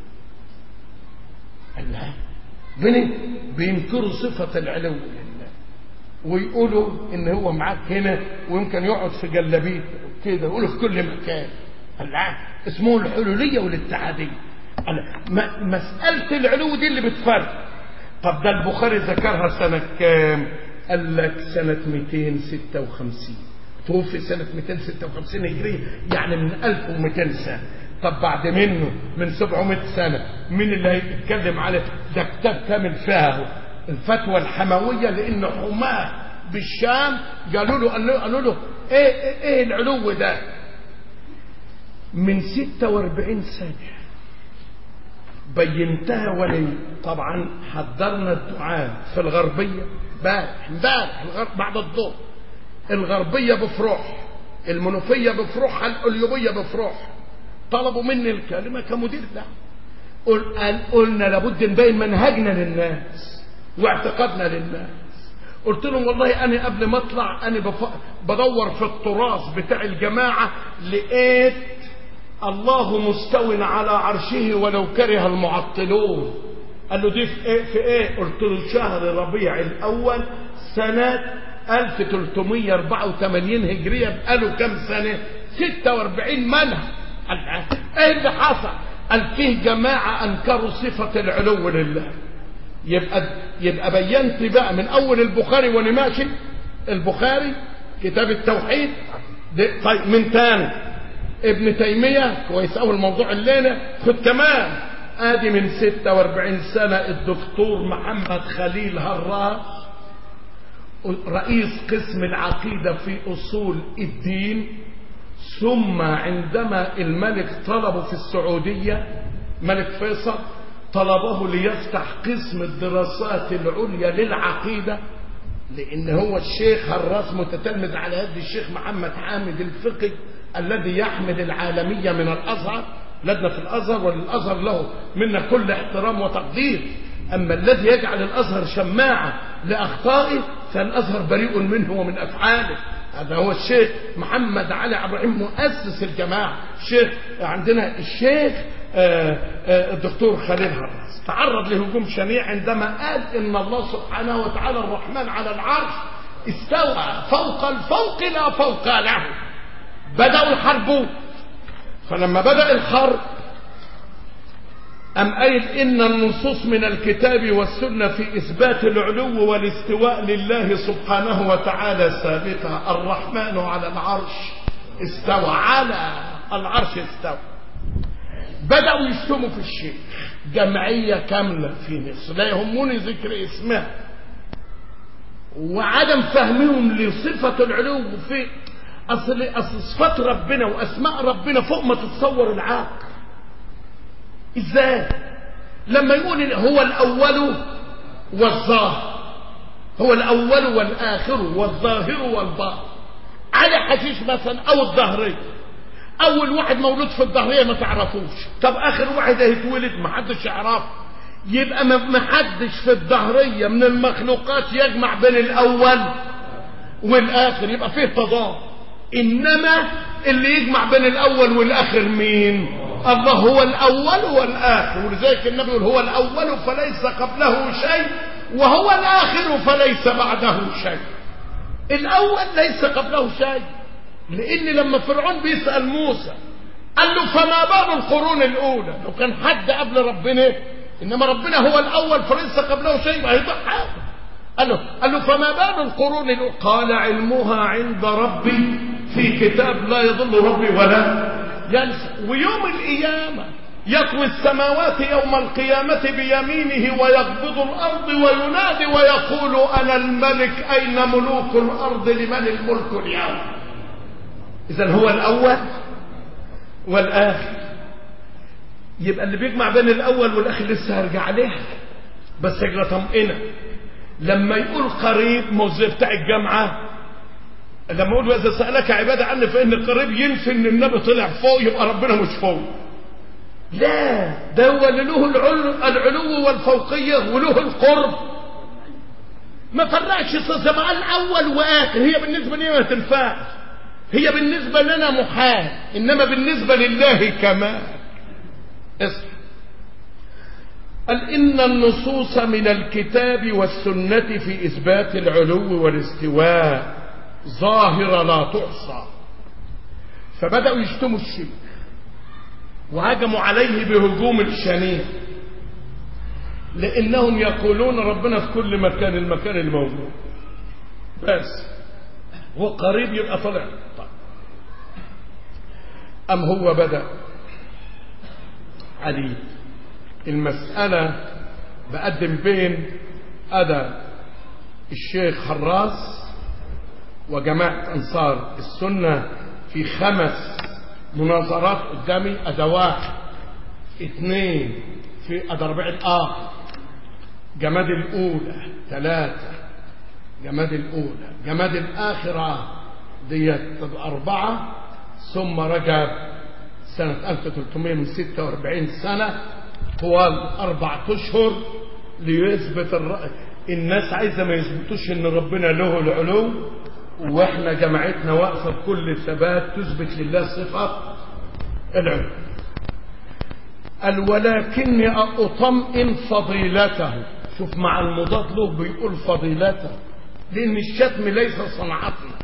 قال لا بينكروا صفة العلو لله ويقولوا ان هو معاك هنا ويمكن يقعد في جلابيه كده يقولوا في كل مكان. قال لا اسمه الحلولية والاتحادية. مسألة العلو دي اللي بتفرق. طب ده البخاري ذكرها سنة كام؟ قال لك سنة 256. توفي سنة 256 هجرية يعني من 1200 سنة. طب بعد منه من 700 سنة مين اللي هيتكلم عليه؟ ده كتاب كامل فيها الفتوى الحموية لأن حماه بالشام قالوا له ايه العلو ده؟ من 46 سنة بينتها ولي. طبعا حضرنا الدعاء في الغربية امبارح بعد الظهر. الغربية بفروح، المنوفية بفروحها، القليوبية بفروح. طلبوا مني الكلمة كمدير دعوة. قلنا لابد نبين منهجنا للناس واعتقادنا للناس. قلت لهم والله أنا قبل ما أطلع أنا بدور في التراث بتاع الجماعة لقيت الله مستو على عرشه ولو كره المعطلون. قال له دي في ايه؟ قلت له شهر ربيع الاول سنة 1384 هجرية. بقاله كم سنة؟ 46 منهج. ايه اللي حصل؟ قال فيه جماعة انكروا صفة العلو لله. يبقى بينت بقى من اول البخاري وانا ماشي. البخاري كتاب التوحيد. طيب من تاني ابن تيمية كويس أول موضوع الليلة. خد كمان ادي من 46 سنة الدكتور محمد خليل هراس رئيس قسم العقيدة في أصول الدين. ثم عندما الملك طلبه في السعودية ملك فيصل طلبه ليفتح قسم الدراسات العليا للعقيدة لأن هو الشيخ هراس متتلمذ على يد الشيخ محمد حامد الفقي الذي يحمل العالمية من الأزهر. لدنا في الأزهر وللأزهر له منا كل احترام وتقدير. أما الذي يجعل الأزهر شماعة لأخطائه فالأزهر بريء منه ومن أفعاله. هذا هو الشيخ محمد علي عبد الرحيم مؤسس الجماعة. الشيخ عندنا الشيخ الدكتور خليل هراس تعرض لهجوم شنيع عندما قال إن الله سبحانه وتعالى الرحمن على العرش استوى فوق الفوق لا فوق له. بدأوا الحرب. فلما بدأ الحرب أم قايل إن النصوص من الكتاب والسنة في إثبات العلو والاستواء لله سبحانه وتعالى سابقة. الرحمن على العرش استوى، على العرش استوى. بدأوا يشتموا في الشيخ جمعية كاملة في مصر لا يهمني ذكر اسمها وعدم فهمهم لصفة العلو في أصل صفات ربنا وأسماء ربنا فوق ما تتصور العقل. إزاي؟ لما يقول هو الأول والظاهر، هو الأول والآخر والظاهر والباطن على حشيش مثلا أو الظهرية. أول واحد مولود في الظهرية ما تعرفوش، طب آخر واحد هيتولد ما حدش يعرفه. يبقى ما حدش في الظهرية من المخلوقات يجمع بين الأول والآخر، يبقى فيه تضاد. إنما اللي يجمع بين الأول والآخر مين؟ الله هو الأول والآخر. ولذلك النبي يقول هو الأول فليس قبله شيء وهو الآخر فليس بعده شيء. الأول ليس قبله شيء، لأن لما فرعون بيسأل موسى قال له فما بال القرون الأولى، لو كان حد قبل ربنا إنما ربنا هو الأول فليس قبله شيء، هيضحك. قال له فما بال القرون قال علمها عند ربي في كتاب لا يضل ربي ولا ينسى. ويوم القيامة يطوي السماوات يوم القيامة بيمينه ويقبض الأرض وينادي ويقول أنا الملك أين ملوك الأرض لمن الملك اليوم. إذن هو الأول والآخر. يبقى اللي بيجمع بين الأول والآخر لسه هرجع عليها، بس اجرى طمئنة. لما يقول قريب موزي بتاع الجامعة، لما يقول وإذا سألك عبادة عني فإن قريب، ينفي إن النبي طلع فوق يبقى ربنا مش فوق. لا، ده هو اللي له العلو والفوقية وله القرب. ما فرقش سماء الأول وآخر، هي بالنسبة لي ما تنفعش، هي بالنسبة لنا محال، إنما بالنسبة لله كمال. اسمع، قال إن النصوص من الكتاب والسنة في إثبات العلو والاستواء ظاهرة لا تحصى. فبدأوا يشتموا الشيخ وهجموا عليه بهجوم الشنيع، لأنهم يقولون ربنا في كل مكان، المكان الموجود بس هو قريب يبقى طلع. أم هو بدأ عليه المسألة بقدم بين أدى الشيخ حراس وجماعة أنصار السنة في 5 مناظرات قدامي. أدى 1 2 في أدى ربيع الآخر، جماد الأولى 3، جماد الأولى جماد الآخرة ديت 4، ثم رجب سنة 1346 سنة، طوال 4 أشهر ليثبت الناس عايزة ما يثبتوش ان ربنا له العلو، واحنا جماعتنا واقفة بكل ثبات تثبت لله صفة العلو. قال ولكني أطمئن فضيلته. شوف مع المضاد له بيقول فضيلته، لأن الشتم ليس صنعتنا.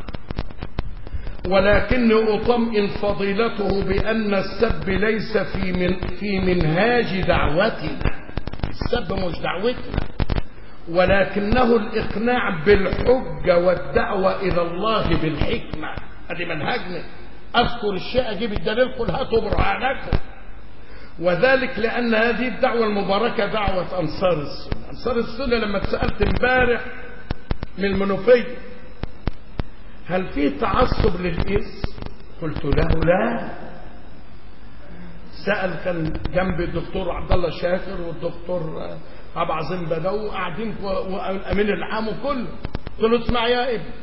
ولكني أطمئن فضيلته بأن السب ليس في منهاج دعوتنا، السب مش دعوتنا، ولكنه الإقناع بالحجة والدعوة إلى الله بالحكمة. هذه منهجنا، أذكر الشيء أجيب الدليل قل هاتوا برهانكم. وذلك لأن هذه الدعوة المباركة دعوة أنصار السنة. أنصار السنة لما اتسألت امبارح من المنوفية هل في تعصب للاسم؟ قلت له لا. سأل كان جنبي الدكتور عبد الله شاكر والدكتور أبو عظيم بدوي قاعدين والأمين العام وكله. قلت له اسمع يا ابني،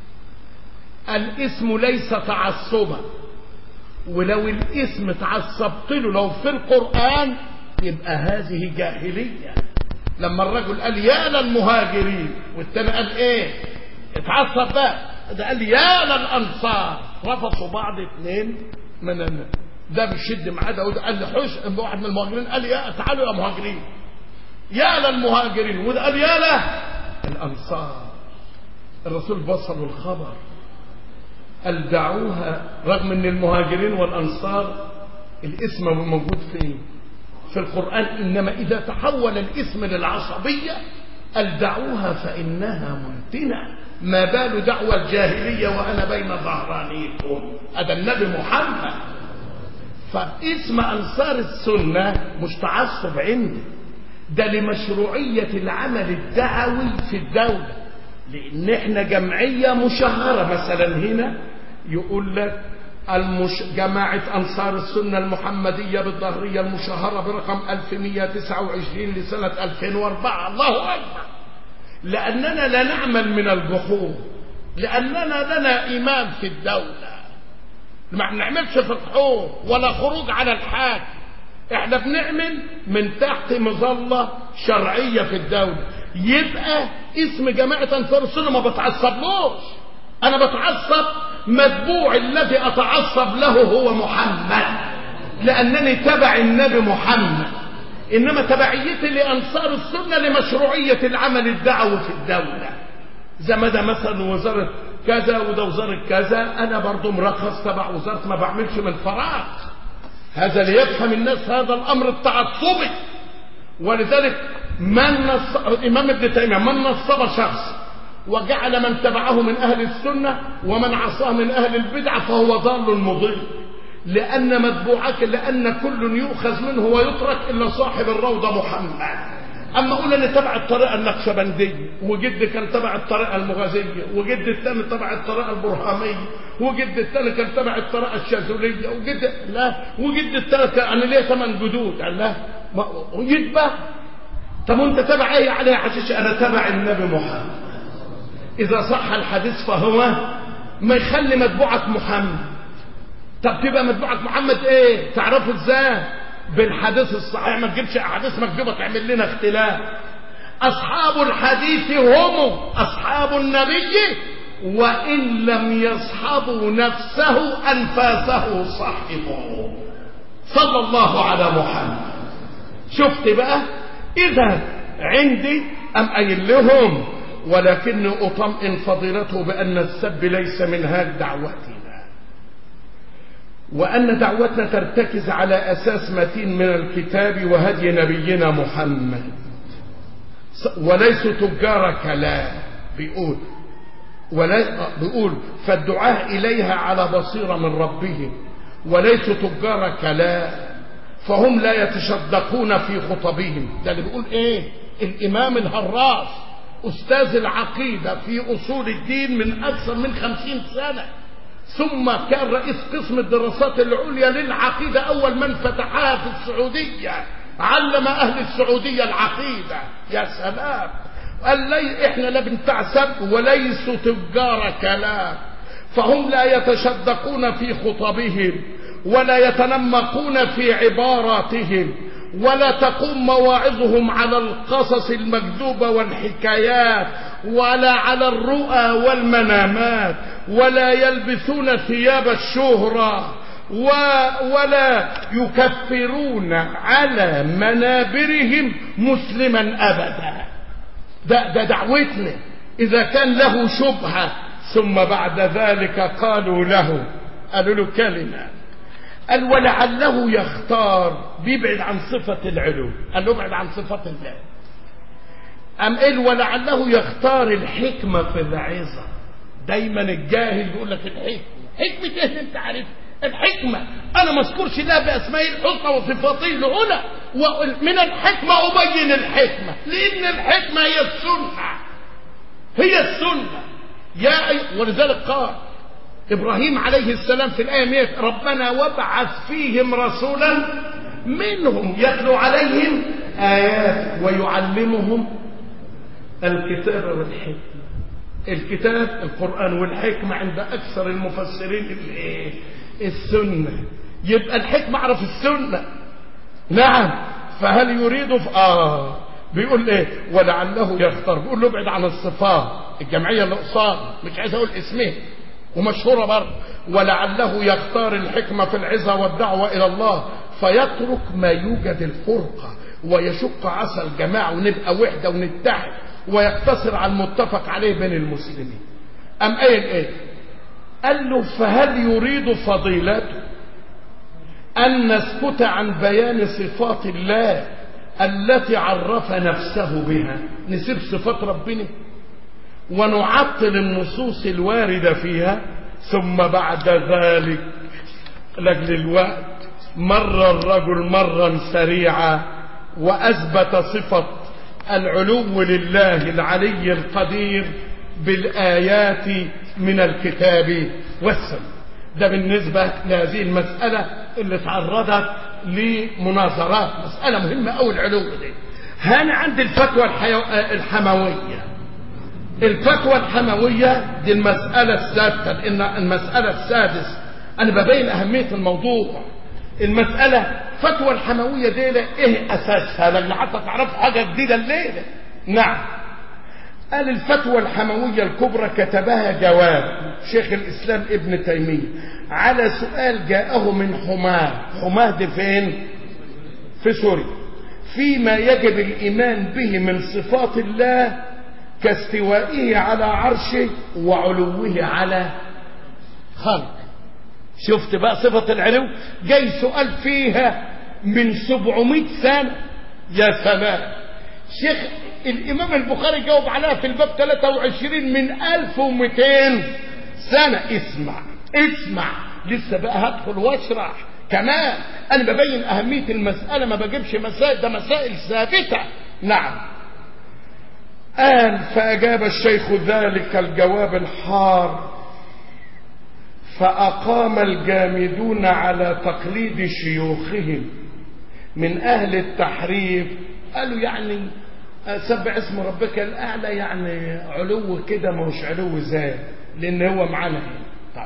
الاسم ليس تعصبا، ولو الاسم تعصبت له لو في القرآن يبقى هذه جاهلية. لما الرجل قال يا للمهاجرين والتاني قال ايه اتعصب بقى، ده قال يا للأنصار، رفضوا بعض 2 من ده بيشد معاه ده قال لي حش، واحد من المهاجرين قال يا تعالوا يا مهاجرين، يا للمهاجرين، وده قال يا له الأنصار. الرسول بصل الخبر قال دعوها، رغم ان المهاجرين والأنصار الاسم موجود في القرآن، إنما إذا تحول الاسم للعصبية قال دعوها فإنها منتنة، ما بال دعوة الجاهلية وأنا بين ظهرانيكم. هذا النبي محمد. فاسم أنصار السنة مش تعصب عندي، ده لمشروعية العمل الدعوي في الدولة، لأن احنا جمعية مشهرة. مثلا هنا يقول لك جماعة أنصار السنة المحمدية بالظهرية المشهرة برقم 1129 لسنة 2004. الله أكبر. لأننا لا نعمل من الجحور، لأننا لنا إمام في الدولة، ما بنعملش في الحور ولا خروج على الحاكم، احنا بنعمل من تحت مظلة شرعية في الدولة. يبقى اسم جماعة أنصار السنة ما بتعصبلوش، أنا بتعصب متبوع، الذي أتعصب له هو محمد، لأنني تبع النبي محمد. إنما تبعيتي لأنصار السنة لمشروعية العمل الدعوي في الدولة. زي ما ده مثلا وزارة كذا وده وزارة كذا، أنا برضو مرخص تبع وزارة، ما بعملش من فراغ. هذا ليفهم الناس هذا الأمر التعصبي. ولذلك الإمام ابن تيمية من نصب شخص وجعل من تبعه من أهل السنة ومن عصاه من أهل البدعة فهو ضال مضل، لأن متبوعك، لأن كل يؤخذ منه ويترك إلا صاحب الروضة محمد. أما أقول أنا تبع الطريقة النقشبندية، وجد كان تبع الطريقة المغازية، وجد الثاني تبع الطريقة البرهامية، وجد الثاني كان تبع الطريقة الشاذلية، وجد الثالث أنا ليه 8 جدود؟ قال لا يتبع. طب وأنت تبع إيه عليه حشيش؟ أنا تبع النبي محمد. إذا صح الحديث فهو ما يخلي متبوعك محمد. طب تبقى متبوعك محمد إيه؟ تعرفوا إزاي؟ بالحديث الصحيح، ما تجيبش احاديث مكذوبه تعمل لنا اختلاف. اصحاب الحديث هم اصحاب النبي وان لم يصحبوا نفسه انفاسه صحبوا صلى الله على محمد. شفت بقى؟ اذا عندي ام قايل لهم ولكني اطمئن فضيلته بان السب ليس منهاج دعوتنا، وأن دعوتنا ترتكز على أساس متين من الكتاب وهدي نبينا محمد، وليسوا تجار كلام. بيقول فالدعاء إليها على بصيرة من ربهم، وليسوا تجار كلام، فهم لا يتشدقون في خطبهم. ده اللي بيقول إيه؟ الإمام الهراس أستاذ العقيدة في أصول الدين من أكثر من 50 سنة، ثم كان رئيس قسم الدراسات العليا للعقيدة، أول من فتحها في السعودية، علم أهل السعودية العقيدة. يا سلام. قال لي إحنا لا بنتاع سب وليسوا تجار كلام، فهم لا يتشدقون في خطبهم ولا يتنمقون في عباراتهم، ولا تقوم مواعظهم على القصص المكذوبة والحكايات، ولا على الرؤى والمنامات، ولا يلبسون ثياب الشهرة، ولا يكفرون على منابرهم مسلما أبدا. ده دعوتنا. إذا كان له شبهة ثم بعد ذلك قالوا له كلمة، قال ولعله يختار، بيبعد عن صفة العلو، قال له ابعد عن صفة الله. أم قال ولعله يختار الحكمة في العظة. دايما الجاهل يقول لك حكمة ايه اللي انت عارف؟ الحكمة انا ما اذكرش الله باسمائه الحسنى وصفاته العلى، ومن الحكمة ابين الحكمة، لان الحكمة هي السنة. ولذلك قال إبراهيم عليه السلام في الآية 100 ربنا وابعث فيهم رسولا منهم يتلو عليهم آيات ويعلمهم الكتاب والحكمة. الكتاب القرآن، والحكمة عند أكثر المفسرين السنة. يبقى الحكمة اعرف السنة. نعم. فهل يريد بيقول ايه ولعله يختار، بيقول له ابعد عن الصفات. الجمعية اللي قصاد مش عايز اقول اسمه ومشهورة برضه، ولعله يختار الحكمة في العظة والدعوة إلى الله، فيترك ما يوجد الفرقة ويشق عصا الجماعة ونبقى وحدة ونتحد، ويقتصر على المتفق عليه بين المسلمين. أم قايل ايه؟ قال له فهل يريد فضيلته أن نسكت عن بيان صفات الله التي عرف نفسه بها، نسيب صفات ربنا ونعطل النصوص الواردة فيها؟ ثم بعد ذلك لأجل الوقت مر الرجل مرا سريعا وأثبت صفة العلو لله العلي القدير بالآيات من الكتاب والسنة. ده بالنسبة لهذه المسألة اللي تعرضت لمناظرات، مسألة مهمة أوي العلو دي. هنا عند الفتوى الحموية. الفتوى الحموية دي المسألة السادسة، لأن المسألة السادسة أنا ببين أهمية الموضوع. المسألة فتوى الحموية دي إيه أساسها؟ لأن حتى تعرفوا حاجة جديدة الليلة. نعم. قال الفتوى الحموية الكبرى كتبها جواب شيخ الإسلام ابن تيمية على سؤال جاءه من حماه دي فين؟ في سوريا، فيما يجب الإيمان به من صفات الله كاستوائه على عرشه وعلوه على خلقه. شفت بقى صفة العلو؟ جاي سؤال فيها من 700 سنة يا سلام. شيخ الإمام البخاري جاوب عليها في الباب 23 من 1200 سنة. اسمع لسه بقى هدخل واشرح كمان. أنا ببين أهمية المسألة، ما بجيبش مسائل، ده مسائل ثابتة. نعم. قال فأجاب الشيخ ذلك الجواب الحار، فأقام الجامدون على تقليد شيوخهم من أهل التحريف. قالوا يعني سبح اسم ربك الأعلى يعني علو كده، ما هوش علو ذات، لأن هو معانا هنا. طيب.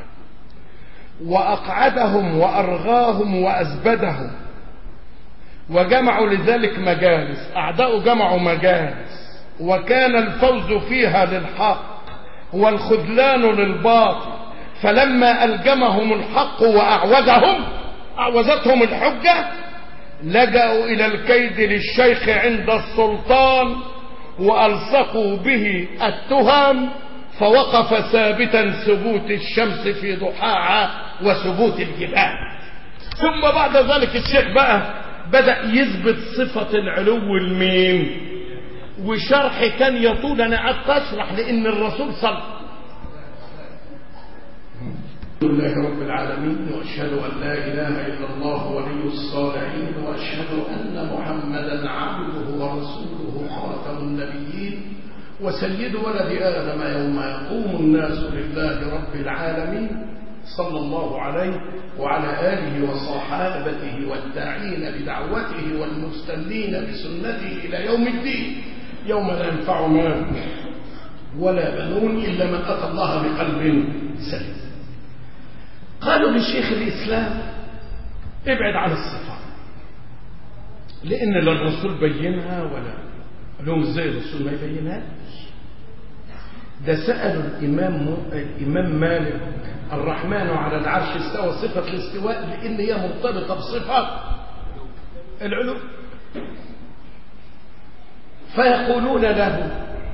وأقعدهم وأرغاهم وأزبدهم، وجمعوا لذلك مجالس. أعداء جمعوا مجالس، وكان الفوز فيها للحق والخذلان للباطل. فلما ألجمهم الحق وأعوزتهم الحجة، لجأوا إلى الكيد للشيخ عند السلطان، وألصقوا به التهم، فوقف ثابتا ثبوت الشمس في ضحاها وثبوت الجبال. ثم بعد ذلك الشيخ بقى بدأ يثبت صفة العلو الميم، وشرح كان يطول. أنا قعدت أشرح لأن الرسول صلى الحمد لله رب العالمين، وأشهد أن لا إله إلا الله ولي الصالحين، وأشهد أن محمدا عبده ورسوله خاتم النبيين وسيد ولد آدم يوم يقوم الناس لله رب العالمين، صلى الله عليه وعلى آله وصحابته والداعين بدعوته والمستنين بسنته إلى يوم الدين، يوم لا ينفع مال ولا بنون إلا من أتى الله بقلب سليم. قالوا للشيخ الإسلام ابعد عن الصفات، لأن لا الرسول بينها ولا لهم ازاي الرسول ما يبينهاش. ده سألوا الإمام مالك الرحمن على العرش استوى، صفة الاستواء لأن هي مرتبطة بصفة العلو. فيقولون له،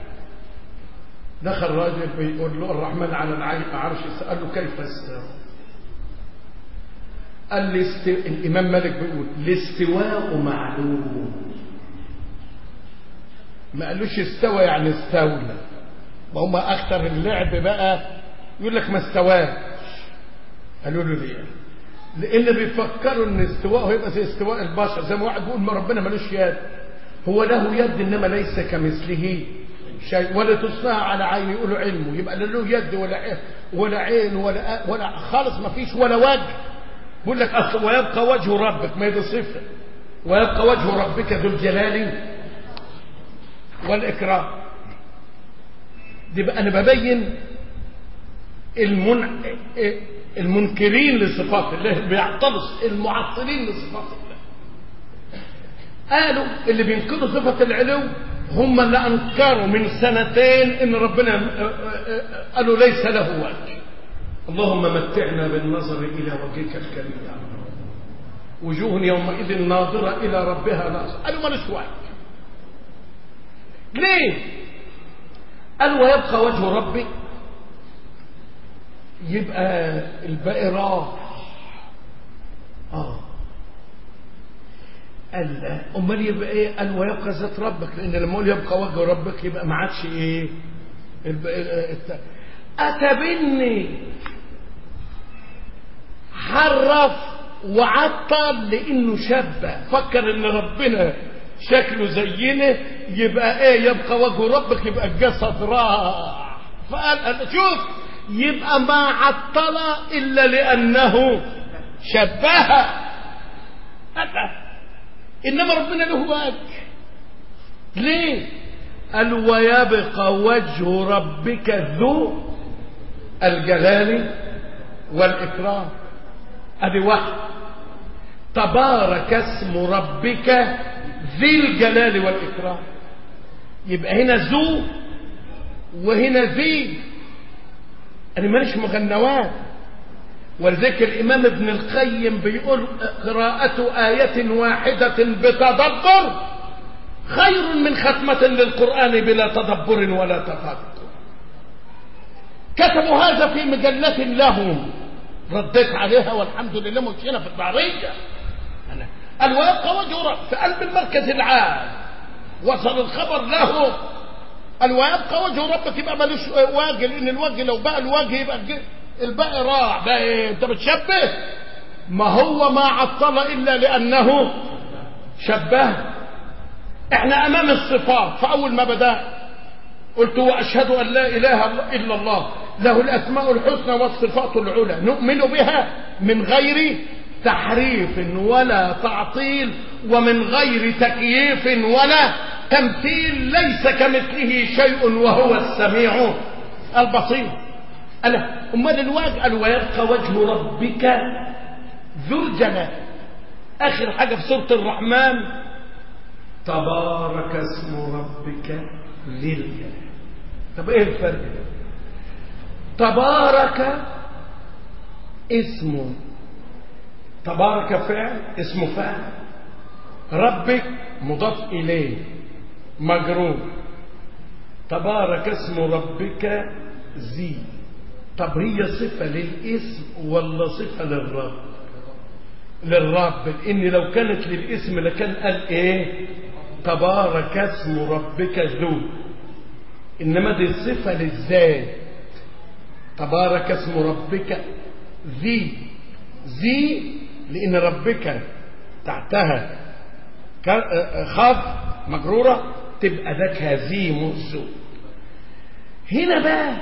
دخل راجل بيقول له الرحمن على العرش، سأل له كيف استوى؟ قال الإمام مالك بيقول الاستواء معلوم. ما قالوش استوى يعني استولى. ما هم أكثر اللعب بقى يقول لك ما استواش. قالوا له ليه؟ لأن بيفكروا إن استواءه هيبقى زي استواء البشر، زي ما واحد بيقول ما ربنا ملوش يد. هو له يد إنما ليس كمثله شيء، ولا تصنع على عين يقولوا علمه، يبقى لا له يد ولا عين ولا خالص، ما فيش ولا وجه. بيقول لك أصل ويبقى وجه ربك، ما هي دي صفة، ويبقى وجه ربك ذو الجلال والإكرام. دي بقى أنا ببين المنكرين لصفات الله، بيعترض المعطلين لصفات الله. قالوا اللي بينكروا صفة العلو هم اللي أنكروا من سنتين إن ربنا قالوا ليس له وجه. اللهم متعنا بالنظر إلى وجهك الكريم، وجوه يومئذ ناظرة إلى ربها ناظرة. قالوا مالوش وجه. ليه؟ قال ويبقى وجه ربك، يبقى الباقي راح. قال امال يبقى ايه؟ قال ويبقى ذات ربك، لان لما اقول يبقى وجه ربك يبقى ما عادش ايه اتبني حرف وعطل لانه شبه، فكر ان ربنا شكله زينا يبقى ايه؟ يبقى وجه ربك يبقى الجسد راح. فقال شوف، يبقى ما عطل الا لانه شبه، انما ربنا له وجه. ليه؟ قال ويبقى وجه ربك ذو الجلال والاكرام. ادي واحد، تبارك اسم ربك ذي الجلال والإكرام. يبقى هنا ذو وهنا ذي، أنا ماليش مغنوات. ولذلك الإمام ابن القيم بيقول قراءة آية واحدة بتدبر خير من ختمة للقرآن بلا تدبر ولا تفكر. كتبوا هذا في مجلة لهم، رديت عليها والحمد لله، مش هنا في البحرية. قال ويبقى وجه رب في قلب المركز العام، وصل الخبر له. قال ويبقى وجه ربك، يبقى ملوش وجه، لان الوجه لو بقى الوجه يبقى الباقي راح. بقى ايه انت بتشبه؟ ما هو ما عطل الا لانه شبه. احنا امام الصفات، فاول ما بدأ قلت واشهد ان لا اله الا الله له الاسماء الحسنى والصفات العلى، نؤمن بها من غير تحريف ولا تعطيل، ومن غير تكييف ولا تمثيل، ليس كمثله شيء وهو السميع البصير. ألا أمال الوجه؟ قال ويبقى وجه ربك ذو الجلال. آخر حاجة في سورة الرحمن تبارك اسم ربك ذي الجلال. طب ايه الفرق؟ تبارك اسم، تبارك فعل، اسم فعل، ربك مضاف إليه مجرور. تبارك اسم ربك ذي، طب هي صفة للاسم ولا صفة للرب؟ للرب، لأن لو كانت للاسم لكان قال ايه تبارك اسم ربك ذو، إنما دي صفة للذات. تبارك اسم ربك ذي، ذي لأن ربك تحتها خاف مجرورة، تبقى ذاك هذه منصوب. هنا بقى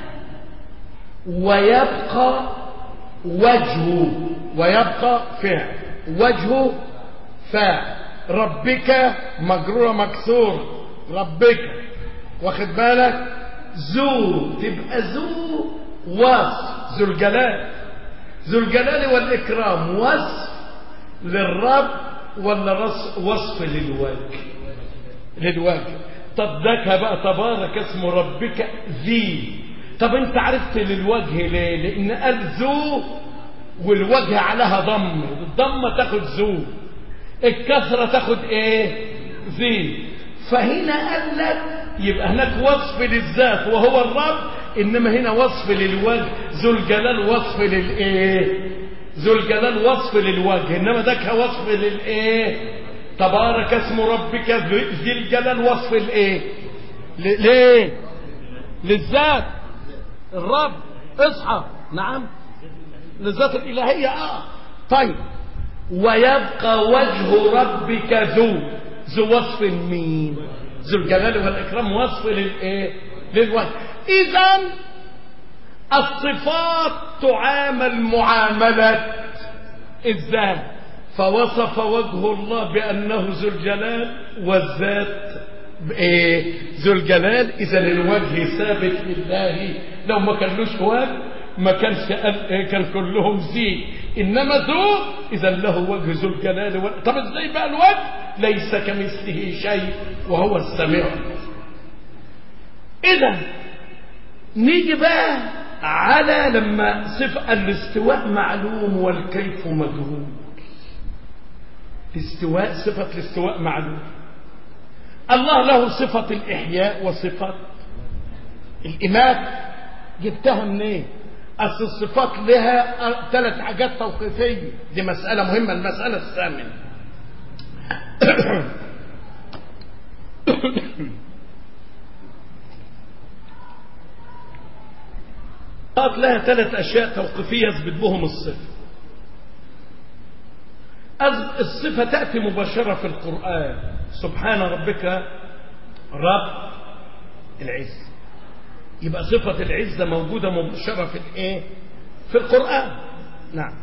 ويبقى وجهه، ويبقى فعل، وجهه فاعل، ربك مجرورة مكسورة، ربك واخد بالك، ذو تبقى ذو وصف، ذو الجلال، ذو الجلال والإكرام وصف للرب ولا وصف للوجه؟ للوجه. طب ذاك بقى تبارك اسم ربك ذي، طب انت عرفت للوجه ليه؟ لان قال ذو والوجه عليها ضم، الضمه تاخد ذو، الكسره تاخد ايه ذي. فهنا قال لك يبقى هناك وصف للذات وهو الرب، انما هنا وصف للوجه. ذو الجلال وصف للايه؟ ذو الجلال وصف للوجه، انما ذاك وصف للايه؟ تبارك اسم ربك ذي الجلال وصف الايه؟ ليه؟ للذات الرب. اصحى نعم للذات الالهيه. طيب ويبقى وجه ربك ذو وصف مين؟ ذو الجلال والاكرام وصف للايه؟ للوجه. اذا الصفات تعامل معامله الذات، فوصف وجه الله بأنه ذو الجلال والذات بإيه؟ ذو الجلال. إذا الوجه ثابت لله، لو ما كانلوش وجه ما كانش كان كلهم ذي، إنما ذو إذا له وجه ذو الجلال طب إزاي بقى الوجه؟ ليس كمثله شيء وهو السميع. إذا نيجي بقى على لما صفة الاستواء معلوم والكيف مجهول. الاستواء صفة الاستواء معلوم. الله له صفة الإحياء وصفة الإماتة. جبتها منين؟ أصل الصفات لها 3 حاجات توقيفية، دي مسألة مهمة، المسألة الثامنة. الصفات لها 3 أشياء توقيفية يثبت بهم الصفة. الصفة تأتي مباشرة في القرآن، سبحان ربك رب العزة، يبقى صفة العزة موجودة مباشرة في الايه؟ في القرآن. نعم.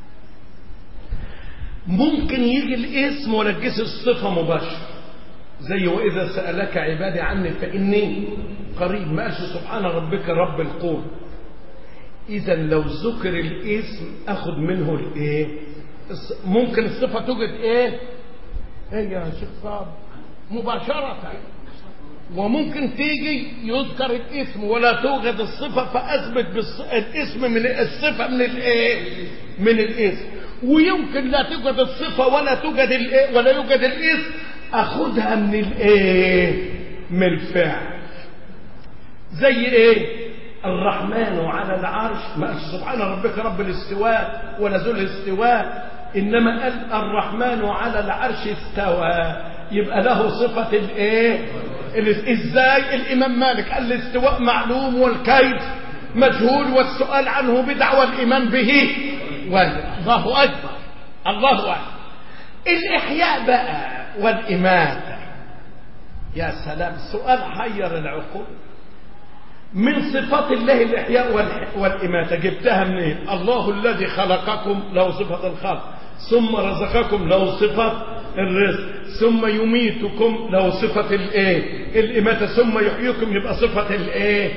ممكن يجي الاسم ولا تجيش الصفة مباشرة، زي وإذا سألك عبادي عني فإني قريب، ما قالش سبحان ربك رب القول. إذا لو ذكر الاسم أخذ منه الايه؟ ممكن الصفة توجد ايه يا شيخ صعب مباشرة، وممكن تيجي يذكر الاسم ولا توجد الصفة فأثبت الاسم من الصفة من الايه؟ من الاسم. ويمكن لا توجد الصفة ولا توجد الايه ولا يوجد الاسم، اخدها من الايه؟ من الفعل. زي ايه؟ الرحمن على العرش، ما سبحان ربك رب الاستواء ولا ذو الاستواء، إنما قال الرحمن على العرش استوى، يبقى له صفة الايه؟ ازاي؟ الإمام مالك قال الاستواء معلوم والكيف مجهول والسؤال عنه بدعة والإيمان به الله أكبر. الله أكبر. الإحياء بقى والإماتة، يا سلام، سؤال حير العقول. من صفات الله الإحياء والإماتة جبتها منين؟ الله الذي خلقكم له صفة الخلق، ثم رزقكم له صفة الرزق، ثم يميتكم له صفة الايه؟ الإماتة، ثم يحييكم يبقى صفة الايه؟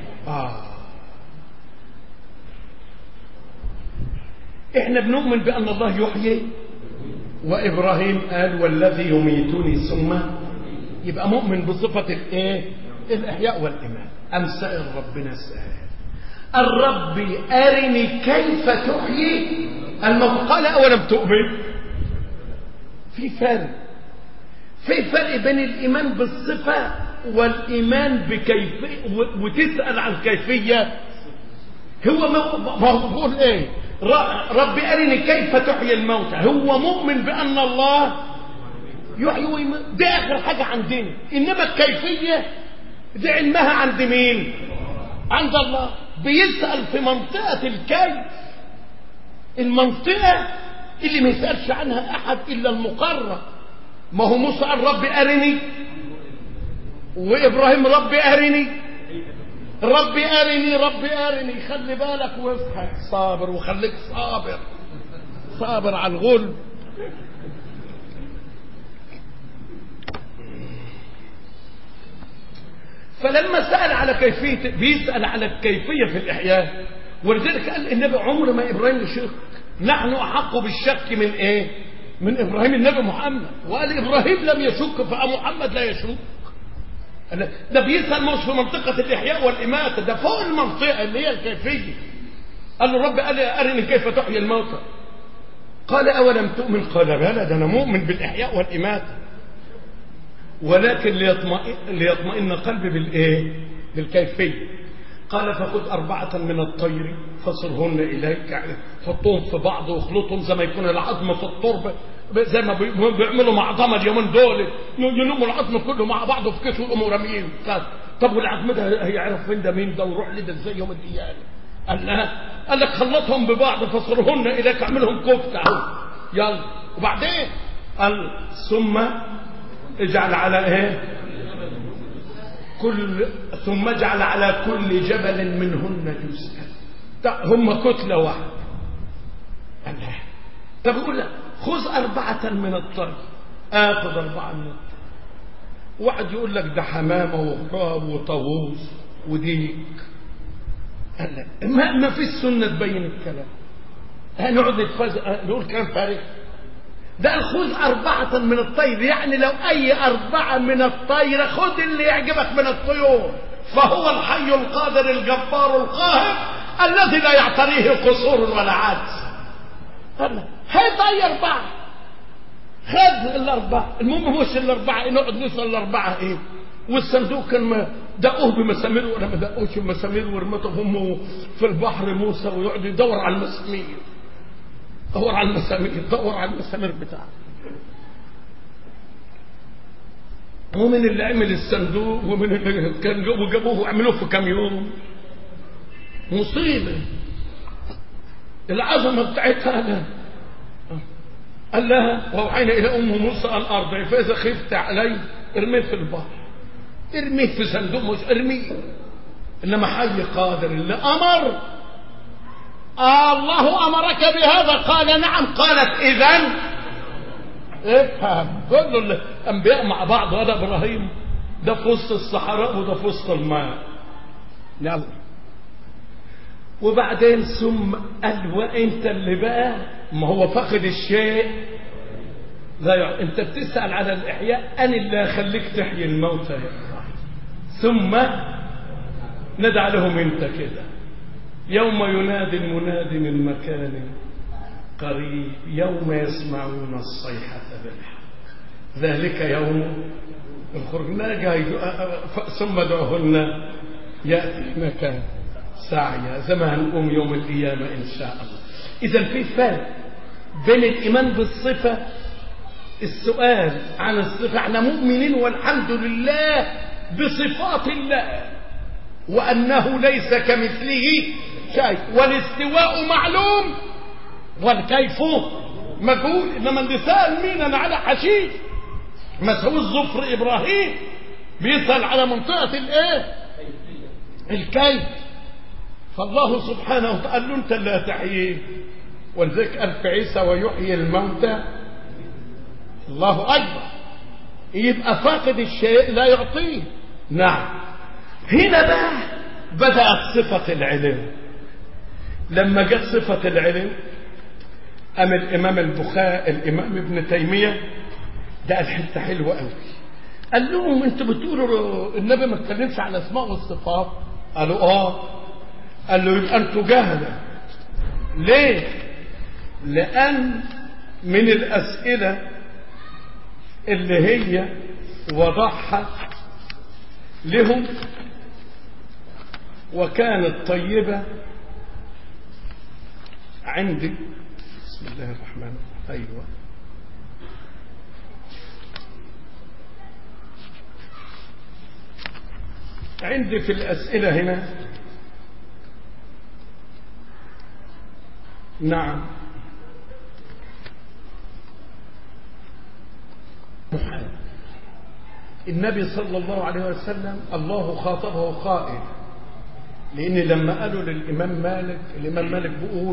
احنا بنؤمن بأن الله يحيي، وإبراهيم قال والذي يميتني ثم، يبقى مؤمن بصفة الايه؟ الإحياء والإماتة. أم سائل ربنا سائل الرب أرني كيف تحيي الموت، قال أولم تؤمن؟ في فرق بين الإيمان بالصفة والإيمان بكيفية، وتسأل عن كيفية. هو ما هو بيقول ايه؟ رب أرني كيف تحيي الموتى، هو مؤمن بأن الله يحيي ويميت، ده آخر حاجة عندنا. إنما الكيفية دي علمها عند مين؟ عند الله. بيسأل في منطقة الكيف، المنطقة اللي ما يسألش عنها أحد إلا المقرب. ما هو موسى قال رب أرني، وإبراهيم رب أرني، رب أرني، رب أرني. خلي بالك واصحك صابر، وخليك صابر على الغلب. فلما سأل على كيفية، بيسأل على الكيفية في الإحياء، ولذلك قال النبي عمر ما إبراهيم يشك، نحن أحق بالشك من إيه؟ من إبراهيم النبي محمد. وقال إبراهيم لم يشك فمحمد لا يشك. ده بيسأل مش في منطقة الإحياء والإماتة، ده فوق المنطقة اللي هي الكيفية. قال له رب أرني كيف تحيي الموتى، قال أولم تؤمن؟ قال بلى، ده أنا مؤمن بالإحياء والإماتة، ولكن ليطمئن قلبي بالإيه؟ بالكيفية. قال فخذ 4 من الطير فصرهن إليك، يعني حطهم في بعض واخلطهم زي ما يكون العظم في التربة، زي ما بيعملوا مع ضمن اليومين دول، يلموا العظم كله مع بعضه في كيس ويقوموا راميين. طب والعظم ده هيعرف فين ده مين ده ويروح لي ده ازاي يوم القيامة؟ قال لا، قال لك خلطهم ببعض فصرهن إليك، اعملهم كفتة اهو يلا. وبعدين قال ثم اجعل على ايه؟ ثم اجعل على كل جبل منهن جزءا، هم كتلة واحدة. الله. طب يقول لك خذ 4 من الطير، اخذ 4 من الطير. واحد يقول لك ده حمامة وغراب وطاووس وديك. ما في السنة تبين الكلام، هنقعد نقول كلام فارغ. ده خذ 4 من الطير، يعني لو أي 4 من الطير خذ اللي يعجبك من الطيور، فهو الحي القادر الجبار القاهر الذي لا يعتريه قصور ولا عجز. هات أي 4، خذ 4. المهم مش 4، نقعد نسأل 4 ايه؟ والصندوق كان دقوه بمسامير ولا ما دقوش بمسامير، ورمته امه في البحر موسى، ويقعد يدور على المسامير، دور على المسامير بتاعه. ومن اللي عمل الصندوق ومن اللي كان جابوه وعملوه في كام يوم، مصيبة. العظمة بتاعتها قال لها وأوحينا إلى أم موسى أن أرضعي، فإذا خفت عليه ارميه في البحر، ارميه في صندوق، مش ارميه. إنما حي قادر اللي أمر. الله أمرك بهذا؟ قال نعم. قالت إذن افهم. كل الأنبياء مع بعض، هذا إبراهيم ده في وسط الصحراء وده في وسط الماء. يلا. وبعدين ثم قال وانت اللي بقى، ما هو فقد الشيء لا انت بتسأل على الإحياء، أنا اللي أخليك تحيي الموتى يا إبراهيم. ثم ندع لهم انت كده يوم ينادي المنادي من مكان قريب، يوم يسمعون الصيحة بالحق، ذلك يوم الخروج. ثم ادعوهن يأتينك سعيا، زي ما هنقوم يوم القيامة إن شاء الله. إذا في فرق بين الإيمان بالصفة، السؤال عن الصفة، احنا مؤمنين والحمد لله بصفات الله وأنه ليس كمثله شيء، والاستواء معلوم والكيف مجهول. إنما اللي سأل مين؟ أنا على حشيش مسؤول الظفر إبراهيم بيسأل على منطقة الايه؟ الكيف. فالله سبحانه وتعالى قال له انت اللي هتحييه، ولذلك قال في عيسى ويحيي الموتى. الله أكبر. يبقى فاقد الشيء لا يعطيه. نعم. هنا بقى بدأت صفة العلم. لما جت صفة العلم قام الإمام الإمام ابن تيمية ده قال حتة حلوة قوي. قال لهم انتوا بتقولوا النبي ما اتكلمش عن الأسماء والصفات؟ قالوا قال له يبقى انتوا جهلة. ليه؟ لأن من الأسئلة اللي هي وضعها لهم وكانت طيبة عندي. بسم الله الرحمن الرحيم. أيوة. عندي في الأسئلة هنا. نعم. النبي صلى الله عليه وسلم الله خاطبه قائل، لأن لما قالوا للإمام مالك، الإمام مالك بيقول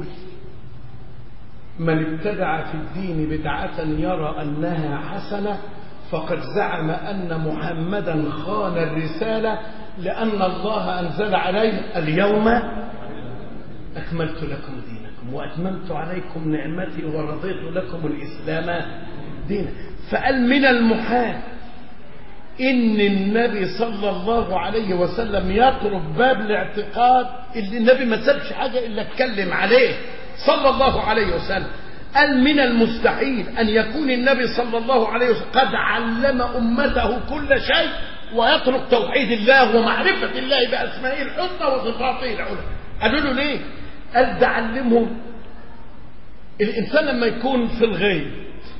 من ابتدع في الدين بدعة يرى أنها حسنة فقد زعم أن محمدا خان الرسالة، لأن الله أنزل عليه اليوم أكملت لكم دينكم وأتممت عليكم نعمتي ورضيت لكم الإسلام دينا. فقال من المحال إن النبي صلى الله عليه وسلم يترك باب الاعتقاد اللي النبي ما سابش حاجة إلا اتكلم عليه صلى الله عليه وسلم. قال من المستحيل أن يكون النبي صلى الله عليه وسلم قد علم أمته كل شيء ويترك توحيد الله ومعرفة الله بأسمائه الحسنى وصفاته العلى. قالوا له ليه؟ قال ده علمهم. الإنسان لما يكون في الغيب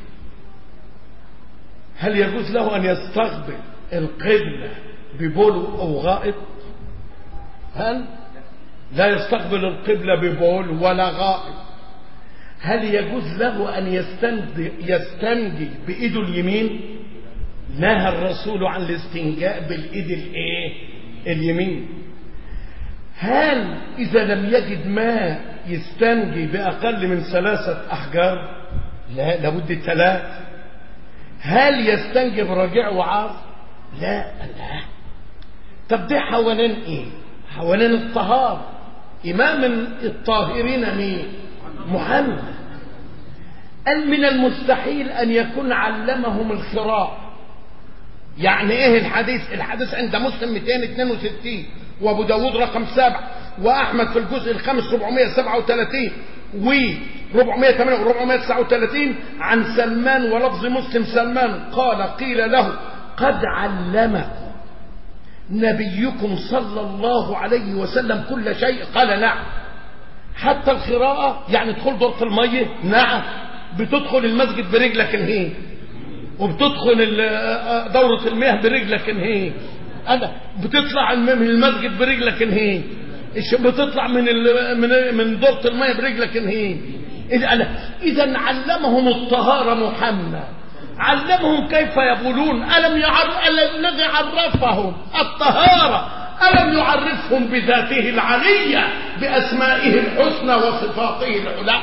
هل يجوز له أن يستقبل القبلة ببول أو غائط؟ هل لا يستقبل القبلة ببول ولا غائط؟ هل يجوز له أن يستنجي بإيده اليمين؟ نهى الرسول عن الاستنجاء بالإيد اليمين. هل إذا لم يجد ماء يستنجي بأقل من 3 أحجار؟ لا، لابد 3. هل يستنجي برجع وعار؟ لا. طب ده حوالين ايه؟ حوالين الطهارة. إمام الطاهرين مين؟ محمد. قال من المستحيل أن يكون علمهم الخراء. يعني ايه الحديث؟ الحديث عند مسلم 262 وابو داود رقم 7 واحمد في الجزء الخامس 437 و 408 و 439 عن سلمان، ولفظ مسلم سلمان قال قيل له قد علمكم نبيكم صلى الله عليه وسلم كل شيء؟ قال نعم. حتى القراءة، يعني تدخل دورة المية؟ نعم. بتدخل المسجد برجلك انهي، وبتدخل دورة المياه برجلك انهي، بتطلع من المسجد برجلك انهي، بتطلع من دورة المياه برجلك انهي. إذا علمهم الطهارة محمد، علمهم كيف يبولون. الذي عرفهم الطهارة ألم يعرفهم بذاته العلية بأسمائه الحسنى وصفاته العلى؟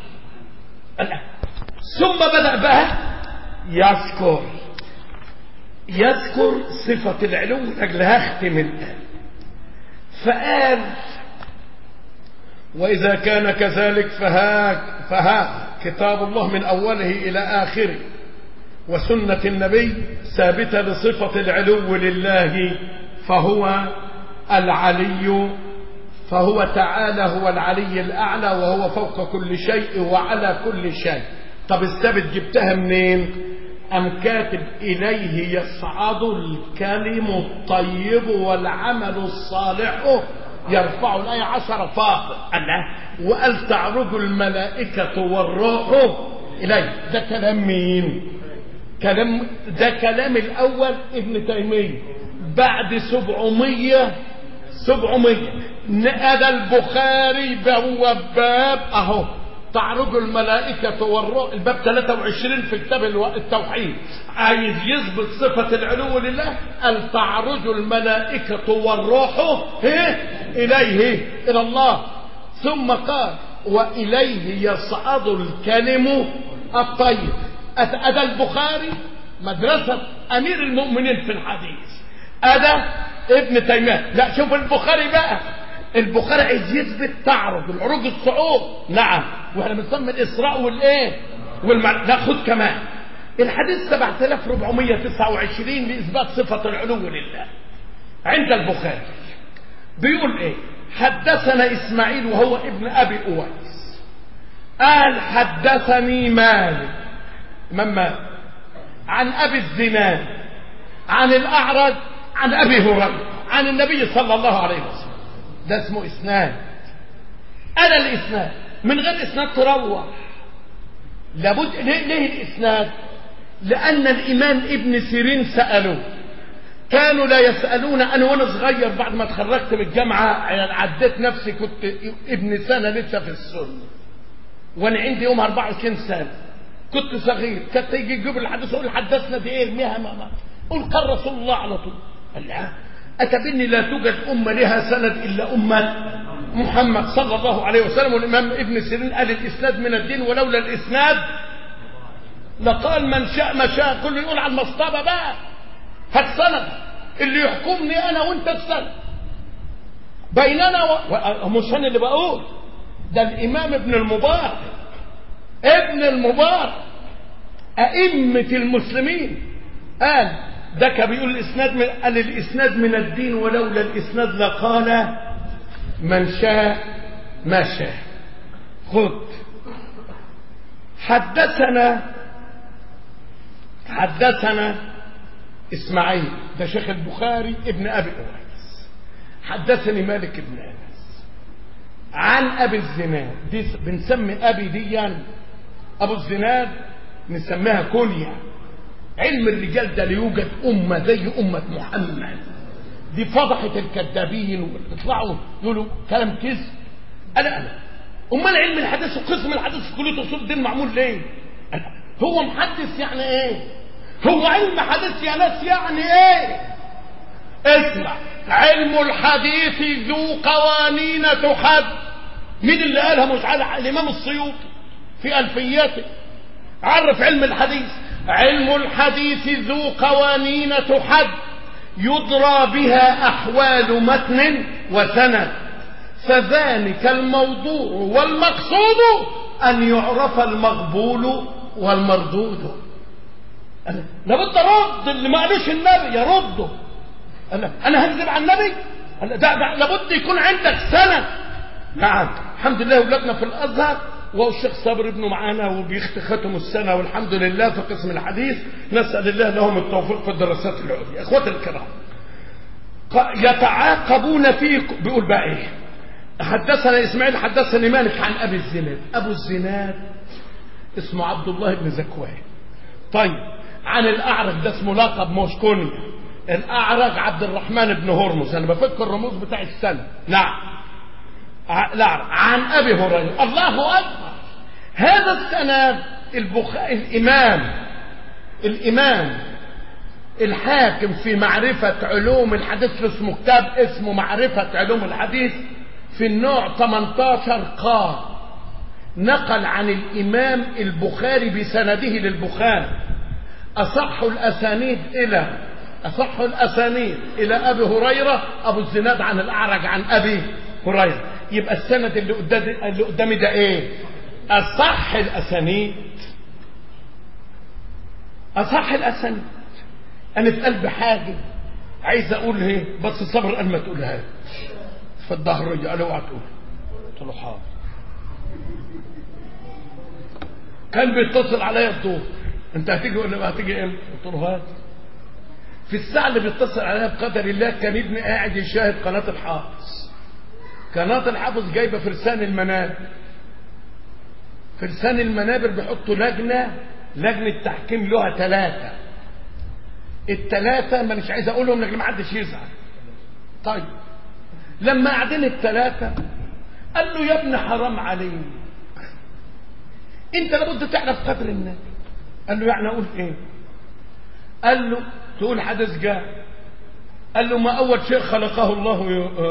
ثم بدأ بقى يذكر صفة العلو. أجلها اختم الآن. فقال وإذا كان كذلك فها كتاب الله من أوله إلى آخره وسنة النبي ثابتة بصفة العلو لله، فهو العلي، فهو تعالى هو العلي الأعلى وهو فوق كل شيء وعلى كل شيء. طب الثابت جبتها منين؟ أم كاتب إليه يصعد الكلم الطيب والعمل الصالح يرفع الآية 10 فاقد الله، وقال تعرج الملائكة والروح إليه. ده كلام مين؟ ده كلام الأول ابن تيمية بعد 700 هذا البخاري بواب اهو تعرج الملائكة والروح، الباب 23 في كتاب التوحيد، عايز يثبت صفة العلو لله، قال تعرج الملائكة والروح إليه إلى الله، ثم قال وإليه يصعد الكلم الطيب. أدى البخاري مدرسة أمير المؤمنين في الحديث، أدى ابن تيمية. لا شوف البخاري بقى، البخاري عايز يثبت تعرج العروج الصعود، نعم، واحنا بنسمي الإسراء والإيه ناخد كمان الحديث 7429 لإثبات صفة العلو لله عند البخاري. بيقول إيه؟ حدثنا إسماعيل وهو ابن أبي أويس قال حدثني مالك عن أبي الزناد عن الأعرج عن أبي هريرة عن النبي صلى الله عليه وسلم. ده اسمه إسناد. أنا الإسناد من غير إسناد تروح لابد. ليه الإسناد؟ لأن الإمام ابن سيرين سألوه، كانوا لا يسألون. أنا وأنا صغير بعد ما اتخرجت من الجامعة عديت نفسي كنت ابن سنة لسه في السن، وأنا عندي يوم 24 سنة، كنت صغير. كانت يجي يجيب الحديث يقول حدثنا دي ايه ارميها ماما، قل قال رسول الله على طول. قال لا، أتبني لا توجد أمة لها سند إلا أمة محمد صلى الله عليه وسلم. والإمام ابن سيرين قال الإسناد من الدين، ولولا الإسناد لقال من شاء ما شاء. كله يقول على المصطبة بقى، هات سند اللي يحكمني أنا وأنت السند بيننا مش أنا اللي بقول، ده الإمام ابن المبارك أئمة المسلمين قال ده كان بيقول الإسناد قال الإسناد من الدين، ولولا الإسناد لقال من شاء ما شاء. خذ حدثنا إسماعيل ده شيخ البخاري ابن أبي أويس. حدثني مالك بن أنس عن أبي الزناد. دي بنسمي أبي ديا أبو الزناد نسميها كنية. علم الرجال ده ليوجد أمة زي أمة محمد، دي فضحت الكذابين ويطلعوا يقولوا كلام كذب. أنا أمال علم الحديث وقسم الحديث في كلية أصول الدين معمول ليه؟ هو محدث يعني إيه؟ هو علم حديث يا ناس يعني إيه؟ اسمع، علم الحديث ذو قوانين تحد. مين اللي قالها؟ مش على الإمام السيوطي في ألفياته عرف علم الحديث. علم الحديث ذو قوانين تحد يدرى بها أحوال متن وسند، فذلك الموضوع والمقصود أن يعرف المقبول والمردود. لابد رد اللي ما قالوش النبي يرده. أنا هكذب عن النبي؟ ده لابد يكون عندك سند. نعم الحمد لله ولادنا في الأزهر والشيخ صابر ابنه معانا وبيختم السنة والحمد لله في قسم الحديث، نسأل الله لهم التوفيق في الدراسات العليا. اخواتي الكرام يتعاقبون فيك. بيقول بقى ايه؟ حدثنا اسماعيل حدثني مالك عن ابي الزناد. ابو الزناد اسمه عبد الله بن زكوان. طيب عن الاعرج ده اسمه لقب مش كنية. الاعرج عبد الرحمن بن هرمز. انا بفكر الرموز بتاع السنة. نعم عن ابي هريره. الله اكبر. هذا السند الامام الحاكم في معرفة علوم الحديث، اسمه كتاب اسمه معرفة علوم الحديث في النوع 18 قال نقل عن الامام البخاري بسنده للبخاري اصح الاسانيد الى ابي هريره. ابو الزناد عن الاعرج عن ابي هريره. يبقى السند اللي قدامي ده ايه؟ اصح الاسانيد. انا في قلبي حاجه عايز اقول ايه بس صبر قال ما تقولها في الظهريه. قال اوعى تقول. قلت له حاضر. كان بيتصل عليا الظهر، انت هتيجي ولا ما هتيجي امتى؟ قلت له هات. في الساعه اللي بيتصل عليها بقدر الله كان ابني قاعد يشاهد قناه الحافظ قناة الحافظ جايبة فرسان المنابر. فرسان المنابر بيحطوا لجنة تحكيم لها 3. ال3 ما مش عايز اقولهم لكن ما حدش يزعل. طيب لما قاعدين ال3 قال له يا ابن حرام عليك، انت لابد تعرف قدر النبي. قال له يعني اقول ايه؟ قال له تقول حدث جاء. قال له ما اول شيء خلقه الله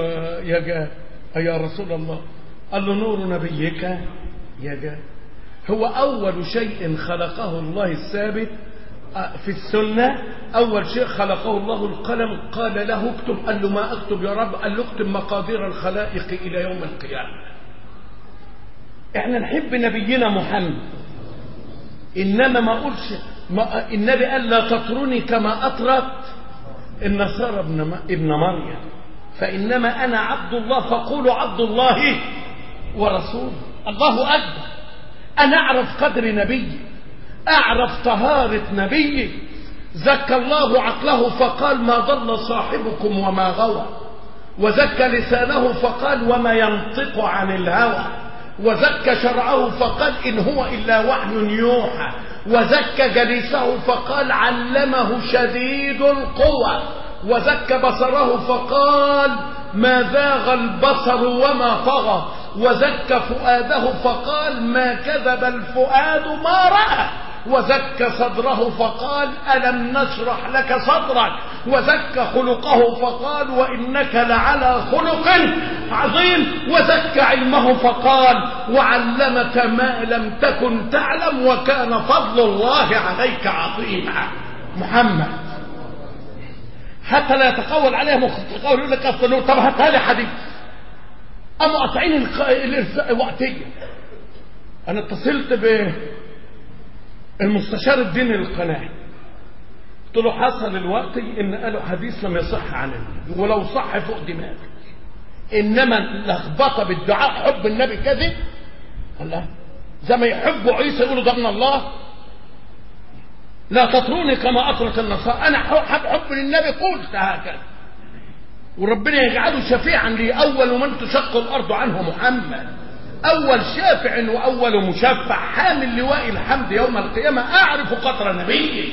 يا رسول الله؟ قال له نور نبيك يا جاء. هو اول شيء خلقه الله الثابت في السنة، أول شيء خلقه الله القلم. قال له اكتب. قال له ما أكتب يا رب؟ قال له اكتب مقادير الخلائق إلى يوم القيامة. احنا نحب نبينا محمد، إنما ما أقولش النبي قال لا تطروني كما أطرت النصارى ابن مريم، فإنما أنا عبد الله فقولوا عبد الله ورسوله. الله أكبر. أنا أعرف قدر نبيي، أعرف طهارة نبيه. زكى الله عقله فقال ما ضل صاحبكم وما غوى، وزكى لسانه فقال وما ينطق عن الهوى، وزكى شرعه فقال إن هو إلا وحي يوحى، وزكى جليسه فقال علمه شديد القوى، وزكى بصره فقال ما زاغ البصر وما طغى، وزكى فؤاده فقال ما كذب الفؤاد ما رأى، وزكى صدره فقال ألم نشرح لك صدرك، وزكى خلقه فقال وإنك لعلى خلق عظيم، وزكى علمه فقال وعلمك ما لم تكن تعلم وكان فضل الله عليك عظيما. محمد حتى لا يتقول عليه متقول يقول لك أصل طب هاتها لي حديث. أما قاطعين وقتيا. أنا اتصلت بالمستشار الديني للقناة، قلت له حصل الوقت إن قالوا حديث لم يصح عن النبي، ولو صح فوق دماغي، إنما اللخبطة بالدعاء حب النبي كذب. قال لا، زي ما يحبوا عيسى يقولوا ده من الله. لا تطروني كما أطرت النصارى. أنا حب للنبي قلت هكذا، وربنا يجعله شفيعا لي. أول من تشق الأرض عنه محمد، أول شافع وأول مشفع، حامل لواء الحمد يوم القيامة. أعرف قدر نبيه.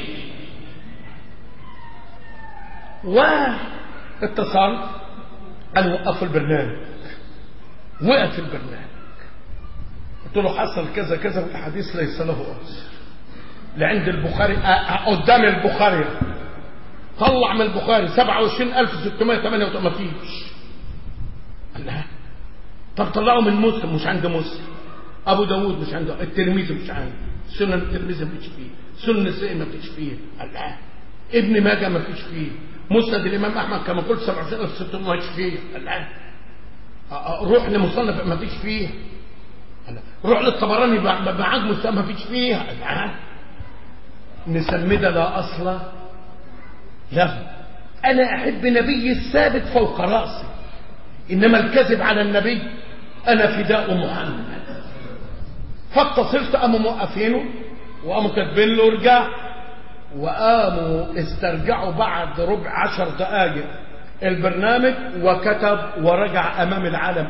واتصلت قال وقف البرنامج. وقف البرنامج، قلت له حصل كذا كذا والحديث ليس له أصل. لعند البخاري قدام البخاري، طلع من البخاري 27688 ما فيش. قال لها طب طلعوا من مسلم، مش عند مسلم. ابو داود مش عنده، الترمذي مش عنده، سنن الترمذي ما فيش فيه، سنن النسائي ما فيش فيه. قال لها ابن ماجه ما فيش فيه، مسند الامام احمد كما قلت 27600 ما فيش فيه. قال لها روح لمصنف ما فيش فيه. قال لها روح للطبراني بعجم مسلم ما فيش فيه. قال لها نسمي ده لا اصل له. انا احب نبي الثابت فوق راسي، انما الكذب على النبي انا فداء محمد. فاتصلت، قاموا موقفينه وقاموا كاتبين له ارجع، وقاموا استرجعوا بعد ربع 10 دقائق البرنامج، وكتب ورجع امام العالم.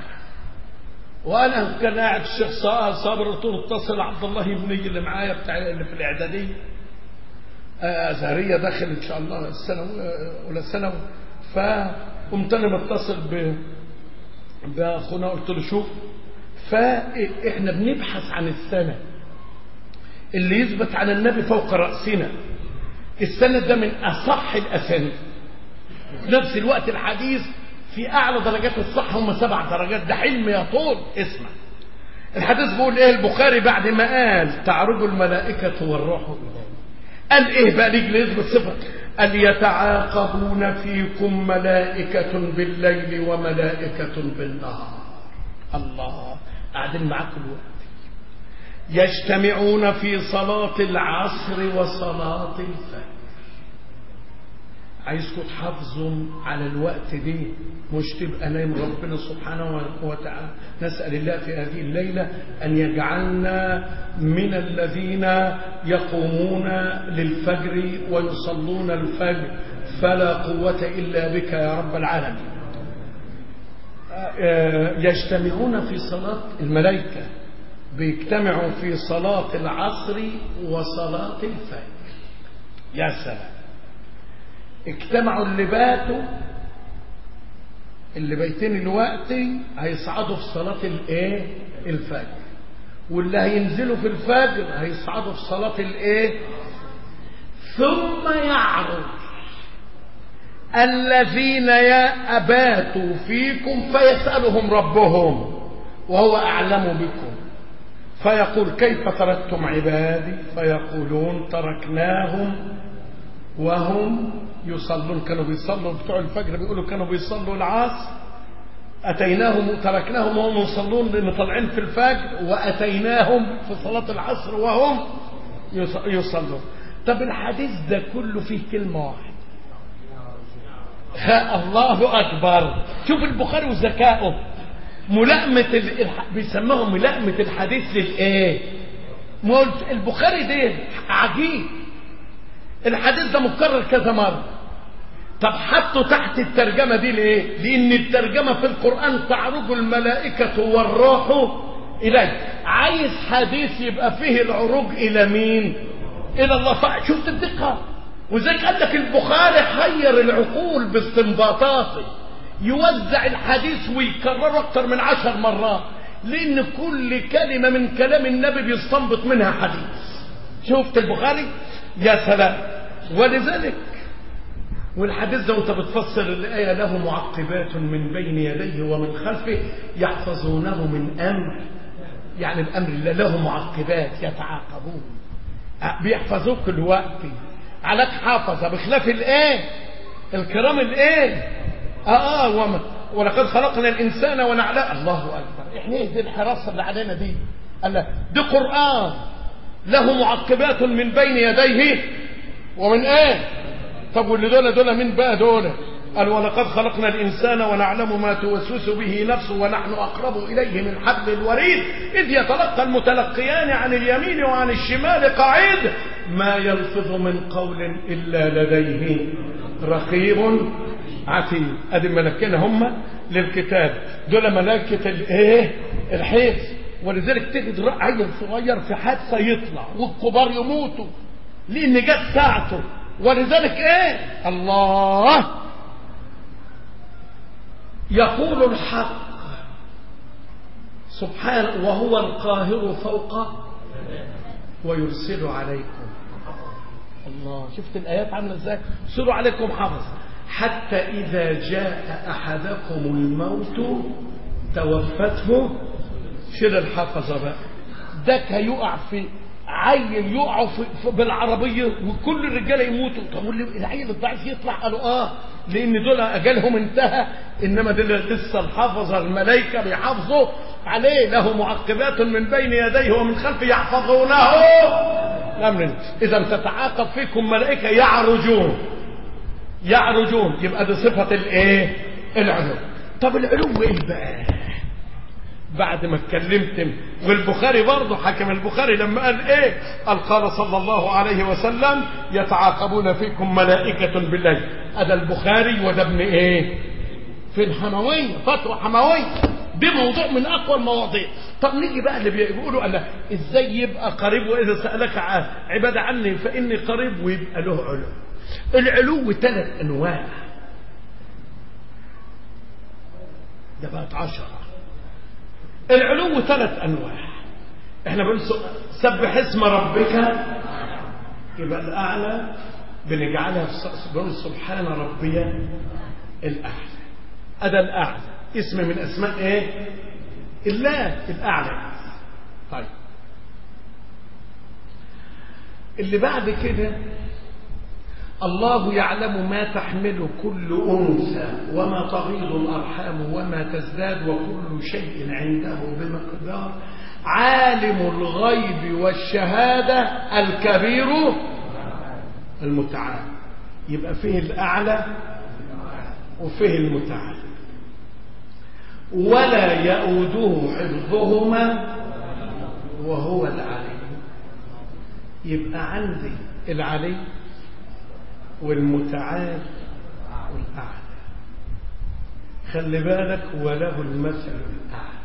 وانا كان قاعد الشيخ صابر، قلت له اتصل عبد الله ابني اللي معايا بتاع اللي في الاعداديه ازهريه داخل ان شاء الله الثانوي ولا ثانوي. فقمت انا متصل باخونا، قلت له شوف، فاحنا بنبحث عن السند اللي يثبت على النبي فوق راسنا. السند ده من اصح الاسانيد، في نفس الوقت الحديث في اعلى درجات الصحه هم 7 درجات. ده حلم يطول. اسمع الحديث بيقول ايه. البخاري بعد ما قال تعرج الملائكه والروح اليه، قال ايه بقى رجل يثبت صفه؟ قال يتعاقبون فيكم ملائكه بالليل وملائكه بالنهار. الله، قاعدين معاكم الوقت، يجتمعون في صلاه العصر وصلاه الفجر. عايزكم تحافظوا على الوقت دي، مش تبقى نايم. ربنا سبحانه وتعالى نسأل الله في هذه الليلة أن يجعلنا من الذين يقومون للفجر ويصلون الفجر، فلا قوة إلا بك يا رب العالمين. يجتمعون في صلاة الملائكة، بيجتمعوا في صلاة العصر وصلاة الفجر. يا سلام، اجتمعوا اللي بيتين الوقت هيصعدوا في صلاة الفجر، واللي هينزلوا في الفجر هيصعدوا في صلاة ثم يعرج الذين أباتوا فيكم فيسألهم ربهم وهو أعلم بكم فيقول كيف تركتم عبادي؟ فيقولون تركناهم وهم يصلون. كانوا بيصلوا بتوع الفجر، بيقولوا كانوا بيصلوا العصر، أتيناهم تركناهم وهم يصلون لأن طالعين في الفجر، وأتيناهم في صلاة العصر وهم يصلون. طب الحديث ده كله فيه كلمة واحدة، الله أكبر. شوف البخاري وذكائه، ملائمة بيسموه ملائمة الحديث البخاري ده عجيب. الحديث ده مكرر كذا مرة. طب حطوا تحت الترجمة دي ليه؟ لأن الترجمة في القرآن تعرج الملائكة والروح إليه. عايز حديث يبقى فيه العروج إلى مين؟ إلى الله. شفت الدقة؟ وزيك قال لك البخاري حير العقول باستنباطاته، يوزع الحديث ويكرره أكتر من 10 مرات، لأن كل كلمة من كلام النبي بيستنبط منها حديث. شفت البخاري؟ يا سلام. ولذلك والحديث ده وانت بتفسر الآية له معقبات من بين يديه ومن خلفه يحفظونه من أمر، يعني بأمر الله. له معقبات يتعاقبون، بيحفظوك الوقت، عليك حافظة، بخلاف الكرام ولقد خلقنا الإنسان ونعلم. الله أكبر. احنا ايه دي الحراسة اللي علينا دي؟ قال دي قرآن له معقبات من بين يديه ومن طب واللي دول مين بقى دول؟ قال ولقد خلقنا الإنسان ونعلم ما توسوس به نفسه ونحن أقرب إليه من حبل الوريد إذ يتلقى المتلقيان عن اليمين وعن الشمال قعيد ما يلفظ من قول إلا لديه رقيب عتيد. أدي ملكنا هم للكتاب، دول ملائكة الحفظ. ولذلك تجد عيل صغير في حادثة يطلع والكبار يموتوا لأن جت ساعته. ولذلك الله يقول الحق سبحانه وهو القاهر فوق ويرسل عليكم. الله، شفت الآيات عاملة ازاي؟ يرسل عليكم حافظ حتى إذا جاء أحدكم الموت توفته. شيل الحافظة بقى، ده هيقع في عيل يقعوا بالعربية وكل الرجاله يموتوا. طب العيل الضعيف يطلع؟ قالوا لان دول اجلهم انتهى، انما دول لسه الحافظه الملائكه بيحافظوا عليه. له معقبات من بين يديه ومن خلفه يحفظونه امرا. اذا تتعاقب فيكم ملائكه يعرجون، يبقى دي صفه العلو. طب العلو ايه بقى؟ بعد ما اتكلمت. والبخاري برضه حكم البخاري لما قال قال صلى الله عليه وسلم يتعاقبون فيكم ملائكة بالليل. هذا البخاري وده ابن في الحموية، فتوى حموية. دي موضوع من أقوى المواضيع. طب نيجي بقى اللي بيقولوا قال ازاي يبقى قريب وإذا سألك عبادة عني فإني قريب ويبقى له علو. العلو 3 أنواع، ده بقت 10. العلو 3 أنواع. احنا بنقول سبح اسم ربك، يبقى الأعلى بنجعلها بنقول سبحان ربي الأعلى. هذا الأعلى اسم من أسماء الله الأعلى. طيب اللي بعد كده الله يعلم ما تحمل كل أنثى وما تغيض الأرحام وما تزداد وكل شيء عنده بمقدار عالم الغيب والشهادة الكبير المتعال. يبقى فيه الأعلى وفيه المتعال. ولا يؤوده حفظهما وهو العلي. يبقى عندي العلي والمتعال والأعلى. خلي بالك، وله المثل الأعلى.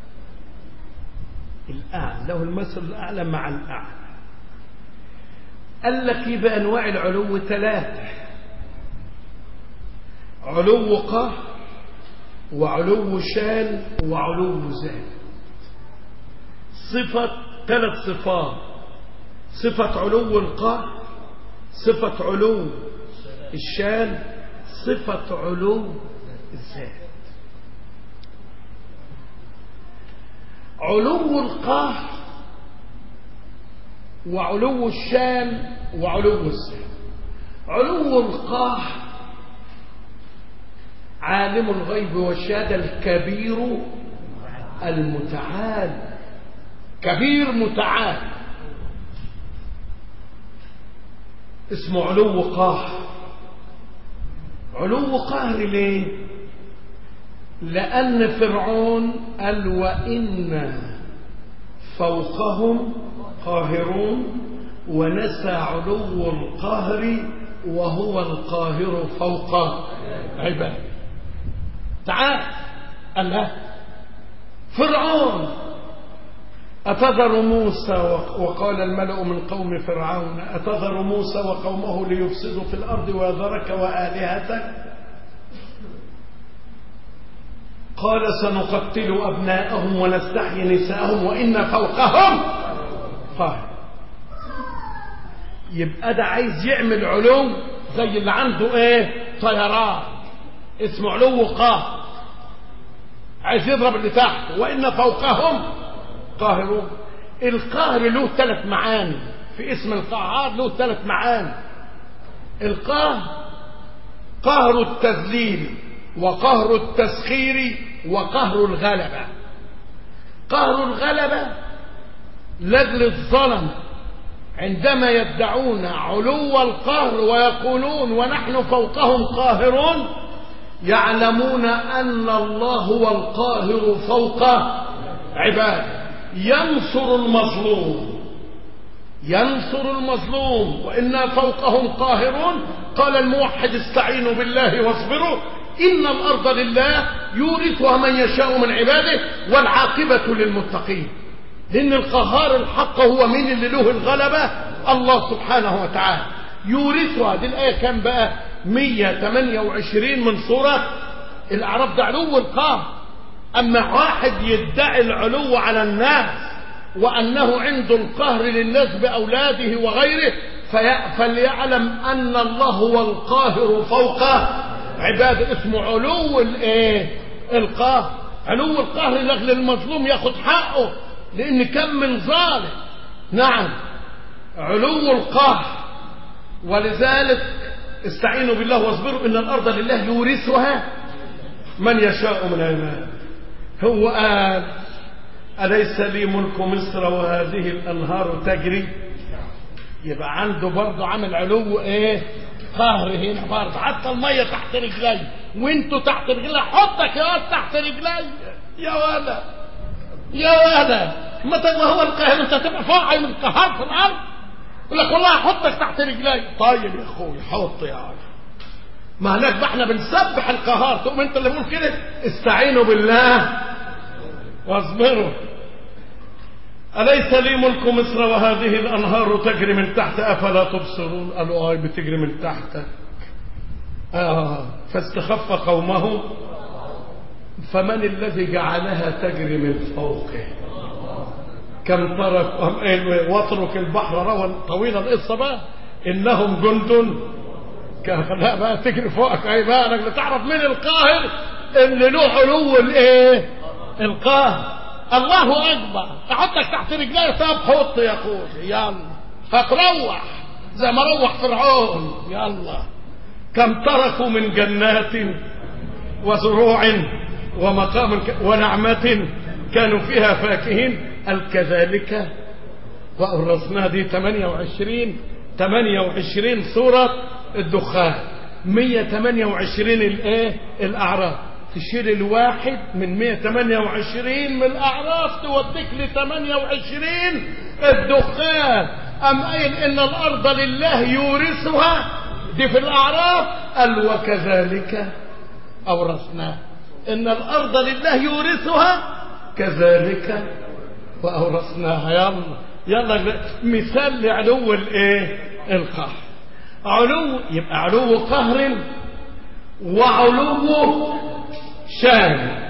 الأعلى له المثل الأعلى مع الأعلى. قال لك يبقى أنواع العلو 3: علو قهر، وعلو شان، وعلو ذات. صفة 3 صفات: صفة علو القهر، صفة علو الشان، صفة علو الذات. علو القهر وعلو الشان وعلو الذات. علو القهر عالم الغيب والشهادة الكبير المتعال. كبير متعال اسمه علو قهر. علو قهر ليه؟ لأن فرعون قال وإن فوقهم قاهرون، ونسى علو القهر وهو القاهر فوق عباده. تعال قال له فرعون أتذر موسى، وقال الملأ من قوم فرعون أتذر موسى وقومه ليفسدوا في الأرض ويذرك وآلهتك؟ قال سنقتل أبناءهم ونستحيي نساءهم وإن فوقهم قاهر. يبقى ده عايز يعمل علو زي اللي عنده ايه؟ طيران، اسمه علو قهر. عايز يضرب اللي تحت، وإن فوقهم قاهرون. القهر له 3 معاني في اسم القهار، له 3 معاني. القهر قهر التذليل، وقهر التسخير، وقهر الغلبة. قهر الغلبة لأجل الظلم عندما يدعون علو القهر ويقولون ونحن فوقهم قاهرون، يعلمون أن الله هو القاهر فوق عباده. ينصر المظلوم، ينصر المظلوم، وإنا فوقهم قاهرون. قال الموحد استعينوا بالله واصبروا إن الأرض لله يورثها من يشاء من عباده والعاقبة للمتقين. لأن القهار الحق هو مين اللي له الغلبة؟ الله سبحانه وتعالى. يورثها، دي الآية كام بقى؟ 128 من سورة الأعراف. ده علو القهر. أما واحد يدعي العلو على الناس وأنه عنده القهر للناس بأولاده وغيره، فليعلم أن الله هو القاهر فوق عباده. اسمه علو القهر. علو القهر لأجل المظلوم ياخد حقه، لأن كم من ظالم. نعم، علو القهر. ولذلك استعينوا بالله واصبروا إن الأرض لله يورثها من يشاء من عباده. هو قال أليس لي ملك مصر وهذه الأنهار تجري؟ يبقى عنده برضه عامل علو قهر هنا برضه. حتى المية تحت رجلي، وانتوا تحت رجلي، حطك يا واد تحت رجلي يا ولد يا ولد. ما هو القاهر، انت تبقى فوق من القهار في الارض. يقول لك والله حطك تحت رجلي. طيب يا اخوي حط يا عم. ما هناك بقى احنا بنسبح القهار، تقوم انت اللي بقول كده استعينوا بالله واصبروا. أليس لي ملك مصر وهذه الأنهار تجري من تحت أفلا تبصرون؟ قالوا بتجري من تحتك. فاستخف قومه فمن الذي جعلها تجري من فوقه؟ كم ترك واترك البحر روا طويلا. القصة بقى إنهم جند لا بقى تجري فوقك. أي بقى انك تعرف مين القاهر اللي له علو القاهر. الله أكبر. أحطك تحت رجلي. طب حط يا أخوي يلا، هتروح زي ما روح فرعون. يلا. كم تركوا من جنات وزروع ومقام ونعمة كانوا فيها فاكهين. كذلك وأورثنا. دي 28 سورة الدخان. 128 الأعراف. تشيل الواحد من 128 من الأعراف توديك ل 28 الدخان. أم قايل إن الأرض لله يورثها، دي في الأعراف. قال وكذلك أورثناه. إن الأرض لله يورثها كذلك وأورثناها. يلا مثال لعلو الايه؟ القهر. علو يبقى علو قهر وعلو شان.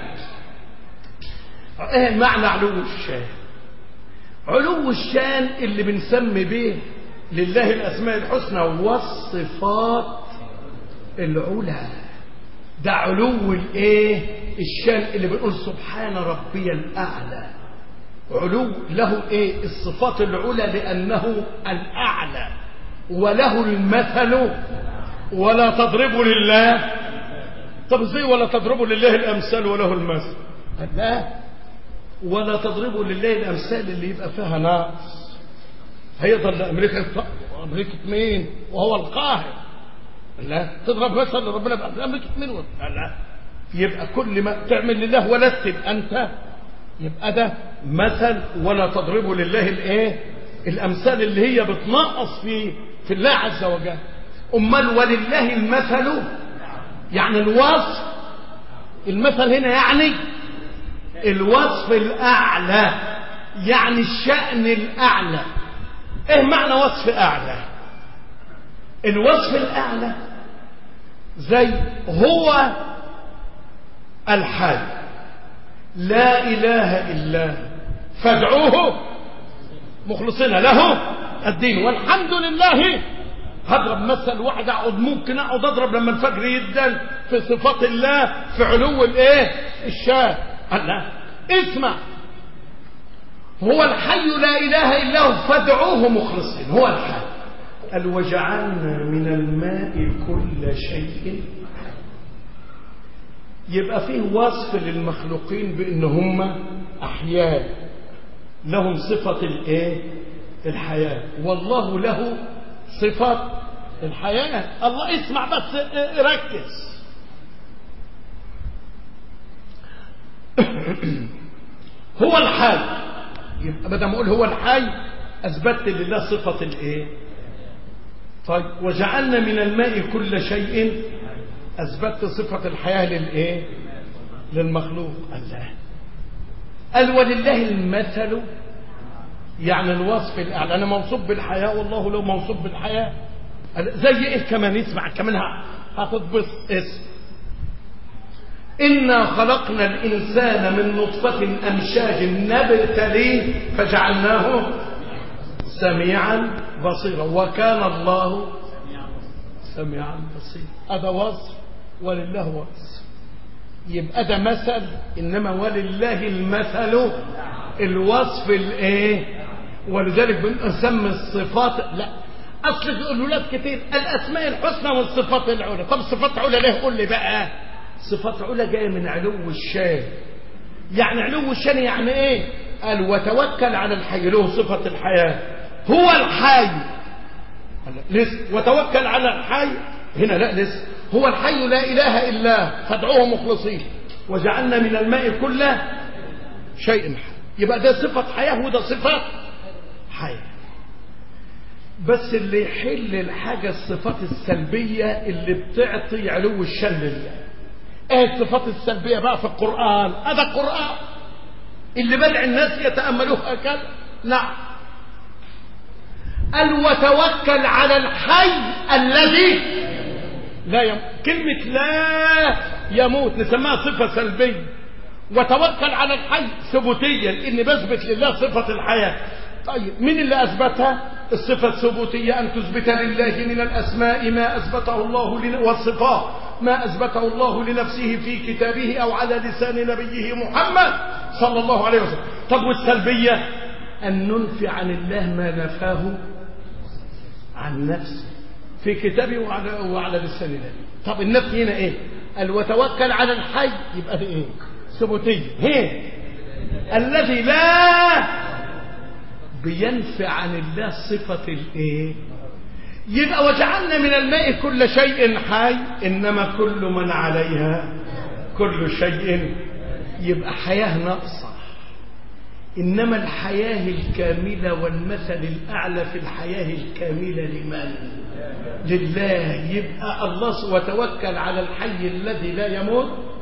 ايه معنى علو الشان؟ علو الشان اللي بنسمي به لله الأسماء الحسنى والصفات العلى، ده علو الايه؟ الشان اللي بنقول سبحان ربي الأعلى. علو له ايه؟ الصفات العلى لأنه الأعلى وله المثل ولا تضربوا لله. طب ازاي ولا تضربوا لله الأمثال وله المثل؟ لا، ولا تضربوا لله الأمثال اللي يبقى فيها ناقص. هيضل أمريكا مين وهو القاهر؟ لا، تضرب مثل لربنا بقى أمريكا مين؟ لا، يبقى كل ما تعمل لله ولتب أنت يبقى ده مثل. ولا تضربوا لله الايه؟ الأمثال اللي هي بتنقص في الله عز وجل. أمال ولله المثل يعني الوصف. المثل هنا يعني الوصف الأعلى، يعني الشأن الأعلى. ايه معنى وصف أعلى؟ الوصف الأعلى زي هو الحي لا إله إلا فادعوه مخلصين له الدين والحمد لله. هضرب مثل واحد ممكن اقعد اضرب لما الفجر يدن في صفات الله في علو الايه؟ الشان. الله اسمع، هو الحي لا اله الا هو فادعوه مخلصين. هو الحي. قال وجعلنا من الماء كل شيء. يبقى فيه وصف للمخلوقين بان هم احياء لهم صفة الايه؟ الحياة. والله له صفة الحياة. الله اسمع بس ركز. هو الحي. يبقى بدل ما اقول هو الحي اثبتت لله صفة الايه؟ طيب وجعلنا من الماء كل شيء اثبتت صفة الحياة للايه؟ للمخلوق. الله قال ولله المثل يعني الوصف الأعلى. أنا موصوف بالحياة والله لو موصوف بالحياة. زي إيه كمان؟ اسمع كمان هتتبسط. اسم إنا خلقنا الإنسان من نطفة أمشاج نبتليه فجعلناه سميعا بصيرا وكان الله سميعا بصيرا. هذا وصف ولله وصف. يبقى ده مثل. إنما ولله المثل الوصف الايه؟ ولذلك بنسمي الصفات. لا اصل في الولاد كتير الاسماء الحسنى والصفات العلى. طب الصفات العلى ليه؟ قول لي بقى. صفات على جايه من علو الشان. يعني علو الشان يعني ايه؟ قال وتوكل على الحي له صفه الحياه. هو الحي لسه. وتوكل على الحي هنا لا لسه. هو الحي لا اله الا فادعوه مخلصين وجعلنا من الماء كل شيء حي. يبقى ده صفة حياة وده صفة حياة. بس اللي يحل الحاجة الصفات السلبية اللي بتعطي علو الشان لله. ايه الصفات السلبية بقى في القرآن؟ هذا القرآن اللي بدع الناس يتأملوه هكذا. نعم قال وتوكل على الحي الذي لا يموت. كلمة لا يموت نسميها صفة سلبية. وتوكل على الحي ثبوتيا اني بثبت لله صفة الحياة. طيب مين اللي اثبتها؟ الصفة الثبوتية ان تثبت لله من الاسماء ما اثبته الله والصفات ما اثبته الله لنفسه في كتابه او على لسان نبيه محمد صلى الله عليه وسلم. طب والسلبية ان ننفي عن الله ما نفاه عن نفسه في كتابه وعلى لسان نبيه. طب النفي هنا ايه؟ قال وتوكل على الحي يبقى ده ايه؟ ثبوتية. هي الذي لا بينفي عن الله صفة الايه؟ يبقى وجعلنا من الماء كل شيء حي. انما كل من عليها كل شيء. يبقى حياة ناقصة. انما الحياة الكاملة والمثل الاعلى في الحياة الكاملة لمن؟ لله. يبقى الله وتوكل على الحي الذي لا يموت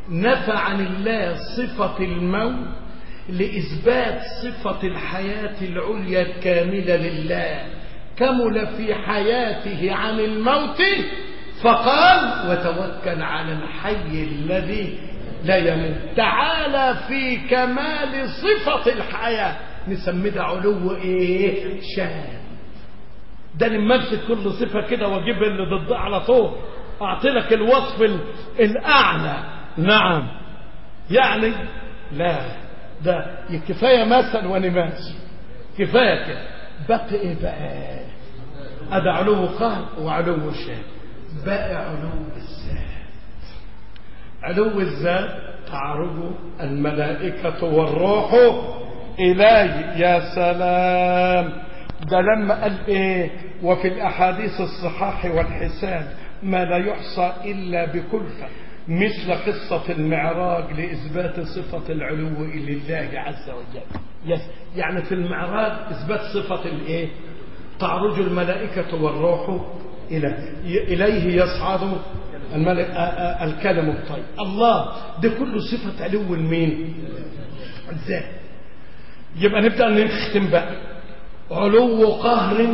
نفى عن الله صفة الموت لإثبات صفة الحياة العليا الكاملة لله، كمل في حياته عن الموت فقال وتوكل على الحي الذي لا يموت. تعالى في كمال صفة الحياة نسميه ده علو ايه؟ شان. ده لما امسك كل صفة كده واجيب اللي ضدها على طول اعطي لك الوصف الاعلى. نعم يعني لا ده كفايه مثل وانا ماشي كفايه كده. بقى ايه بقى؟ ادي علو قهر وعلو شان. بقى علو الذات. علو الذات تعرج الملائكه والروح اليه. يا سلام. ده لما قال ايه؟ وفي الاحاديث الصحاح والحسان ما لا يحصى الا بكلفه مثل قصة المعراج لإثبات صفة العلو لله عز وجل. يعني في المعراج إثبات صفة الإيه؟ تعرج الملائكة والروح إليه يصعد الكلم الطيب. الله ده كله صفة علو المين؟ الذات. يبقى نبدأ نختم بقى. علو قهر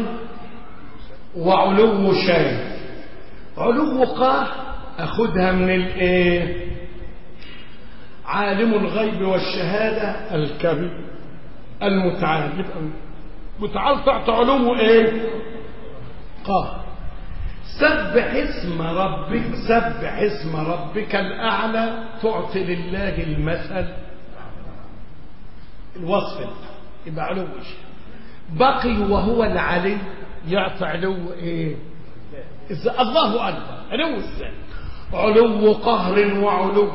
وعلو شان. علو قهر أخذها من الايه؟ عالم الغيب والشهادة الكبير المتعال. يبقى متعال تحت علومه ايه؟ قهر. سبح اسم ربك. سبح اسم ربك الأعلى تعطي لله المثل الوصف. يبقى علو شيء. بقي وهو العلي يعطي علو ايه؟ الله أكبر. علو الذات. علو قهر وعلو.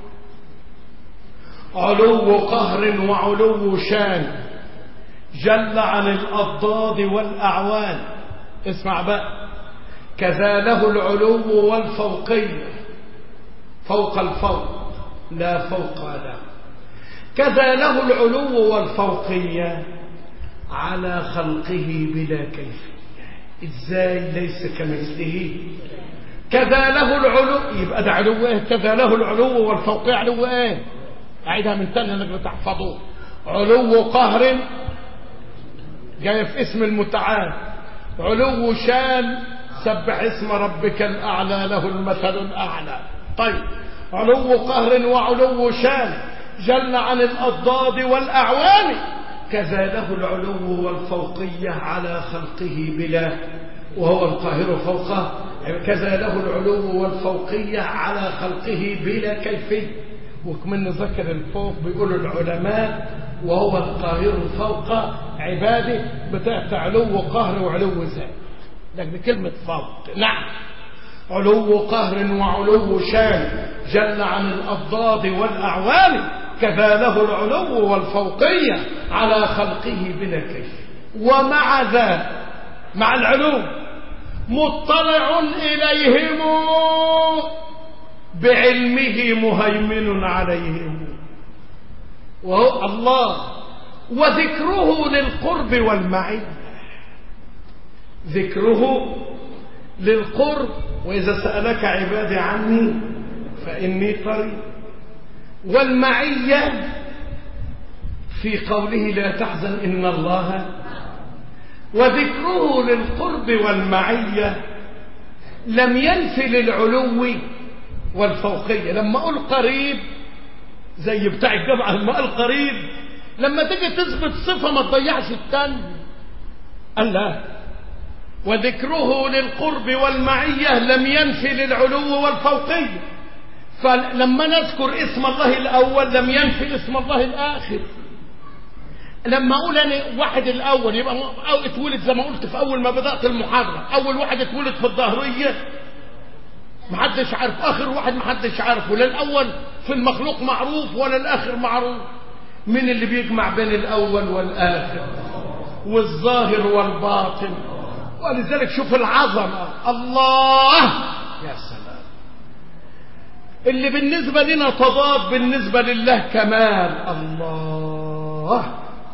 علو قهر وعلو شان جل عن الأضداد والأعوان. اسمع بقى. كذا له العلو والفوقية فوق الفوق لا فوق له. كذا له العلو والفوقية على خلقه بلا كيفية. ازاي؟ ليس كمثله. كذا له العلو. يبقى ده علو ايه؟ كذا له العلو والفوقية علو ايه؟ اعيدها من تاني انك تحفظوه. علو قهر جاي في اسم المتعال. علو شان سبح اسم ربك الاعلى له المثل الاعلى. طيب علو قهر وعلو شان جل عن الاضداد والاعوان. كذا له العلو والفوقية على خلقه بلا وهو القاهر فوقه. كذا له العلو والفوقية على خلقه بلا كيفية. وكمان ذكر الفوق بيقولوا العلماء وهو القاهر فوق عباده بتاعت علو قهر وعلو ذات. لكن كلمة فوق. نعم. علو قهر وعلو شان جل عن الأضداد والأعوان. كذا له العلو والفوقية على خلقه بلا كيف. ومع ذا مع العلو مطلع إليهم بعلمه مهيمن عليهم وهو الله. وذكره للقرب والمعية. ذكره للقرب. وإذا سألك عبادي عني فإني قريب. والمعية في قوله لا تحزن إن الله. وذكره للقرب والمعية لم ينفي للعلو والفوقية. لما أقول قريب زي بتاع الجامعة لما قال قريب لما تيجي تثبت صفة ما تضيعش التاني. قال لا. وذكره للقرب والمعية لم ينفي للعلو والفوقية. فلما نذكر اسم الله الأول لم ينفي اسم الله الآخر. لما أقول أنا واحد الأول يبقى أو اتولد زي ما قلت في أول ما بدأت المحاضرة. أول واحد اتولد في الظهرية محدش عارف. آخر واحد محدش عارف. ولا الأول في المخلوق معروف ولا الآخر معروف. من اللي بيجمع بين الأول والآخر والظاهر والباطن. ولذلك شوف العظمة. الله يا سلام. اللي بالنسبة لنا تضاد بالنسبة لله كمال. الله.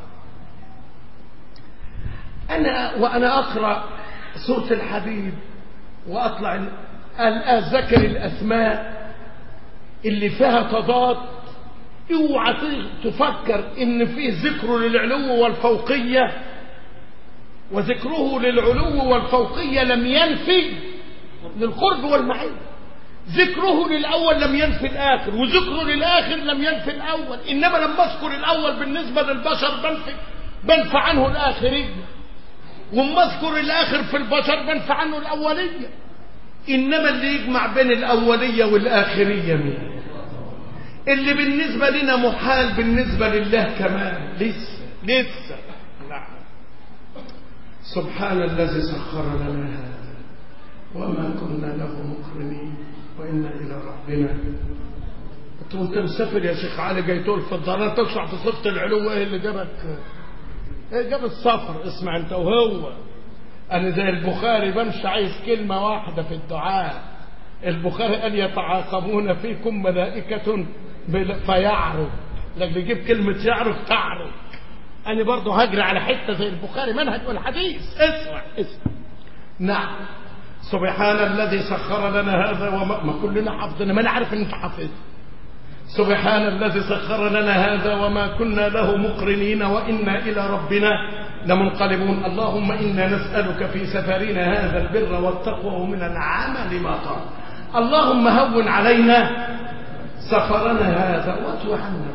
وأنا أقرأ سورة الحديد وأطلع أذكر الأسماء اللي فيها تضاد اوعى تفكر ان فيه ذكر للعلو والفوقية، وذكره للعلو والفوقية لم ينفي للقرب والمعية. ذكره للأول لم ينفي الآخر، وذكره للآخر لم ينفي الأول. إنما لما أذكر الأول بالنسبة للبشر بنفع عنه الآخرية، وما أذكر الآخر في البشر بنفع عنه الأولية. إنما اللي يجمع بين الأولية والآخرية مين؟ اللي بالنسبة لنا محال بالنسبة لله كمان لسه. نعم. سبحان الذي سخر لنا هذا وما كنا له مقرنين وإنا إلى ربنا. وانت مسافر يا شيخ علي جاي تقول في الضلال تشرح في صفة العلو، ايه اللي جابك؟ ايه جاب السفر؟ اسمع انت وهو. انا زي البخاري بمشي عايز كلمة واحدة في الدعاء. البخاري قال يتعاقبون فيكم ملائكة فيعرج، لكن يجيب كلمة يعرج تعرج. انا برضه هجري على حتة زي البخاري منهج والحديث. اسمع. نعم. سبحان الذي سخر لنا هذا وما كلنا حافظنا، ما انا عارف ان انت حافظ. سبحان الذي سخر لنا هذا وما كنا له مقرنين وإنا إلى ربنا لمنقلبون. اللهم إنا نسألك في سفرنا هذا البر والتقوى ومن العمل ما طاب. اللهم هون علينا سفرنا هذا واتو عنا.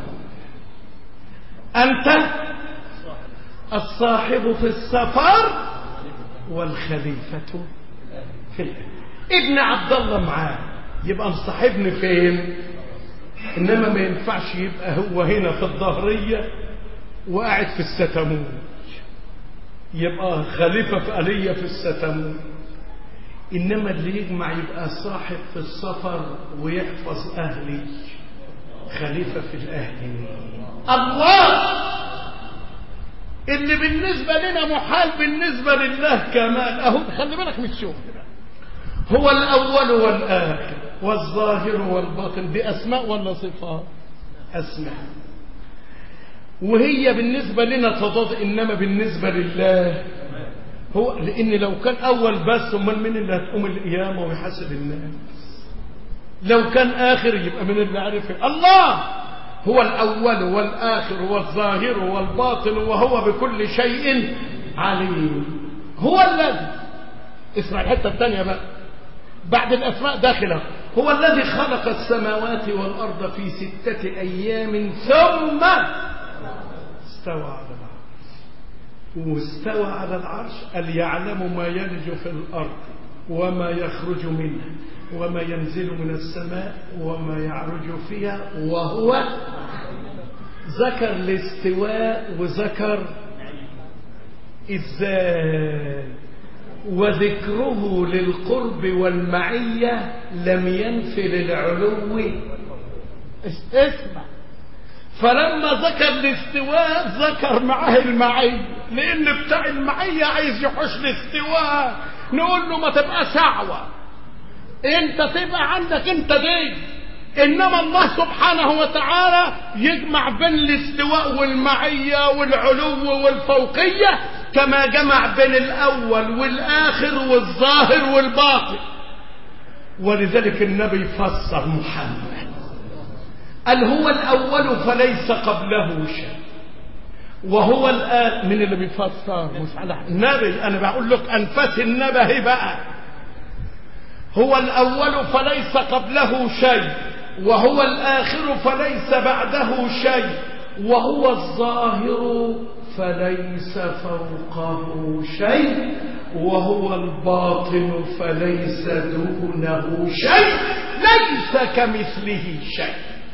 أنت الصاحب في السفر والخليفة في الأهل. ابن عبد الله معاه يبقى مصاحبني فين؟ إنما ما ينفعش يبقى هو هنا في الظهرية وقاعد في الستمون، يبقى خليفة في آلية في الستمون. إنما اللي يجمع يبقى صاحب في السفر ويحفظ أهلي، خليفة في الأهل. الله اللي بالنسبة لنا محال بالنسبة لله كمال. أهو خلي بالك من الشغل. هو الأول والآخر والظاهر والباطن. دي أسماء ولا صفات؟ أسماء. وهي بالنسبة لنا تضاد، إنما بالنسبة لله هو. لأن لو كان أول بس أمال مين اللي هتقوم القيامة ويحاسب الناس؟ لو كان آخر يبقى من اللي عرف الله. هو الأول والآخر والظاهر والباطن وهو بكل شيء عليم. هو الذي، اسمع الحتة الثانية بقى بعد الأسماء داخلة. هو الذي خلق السماوات والأرض في 6 أيام ثم استوى على العرش. واستوى على العرش قال يعلم ما يلج في الأرض وما يخرج منها وما ينزل من السماء وما يعرج فيها. وهو ذكر الاستواء وذكر ازاي، وذكره للقرب والمعية لم ينفي للعلو. اسمع. فلما ذكر الاستواء ذكر معاه المعية، لان بتاع المعية عايز يحوش الاستواء. نقول له ما تبقى سعوة، انت تبقى عندك انت دي. انما الله سبحانه وتعالى يجمع بين الاستواء والمعية والعلو والفوقية كما جمع بين الاول والاخر والظاهر والباطن. ولذلك النبي فسر محمد قال هو الاول فليس قبله شيء وهو الآخر. من اللي بيفسر؟ مش على النبي، انا بقول لك انفاس النبي بقى. هو الأول فليس قبله شيء وهو الآخر فليس بعده شيء وهو الظاهر فليس فوقه شيء وهو الباطن فليس دونه شيء ليس كمثله شيء.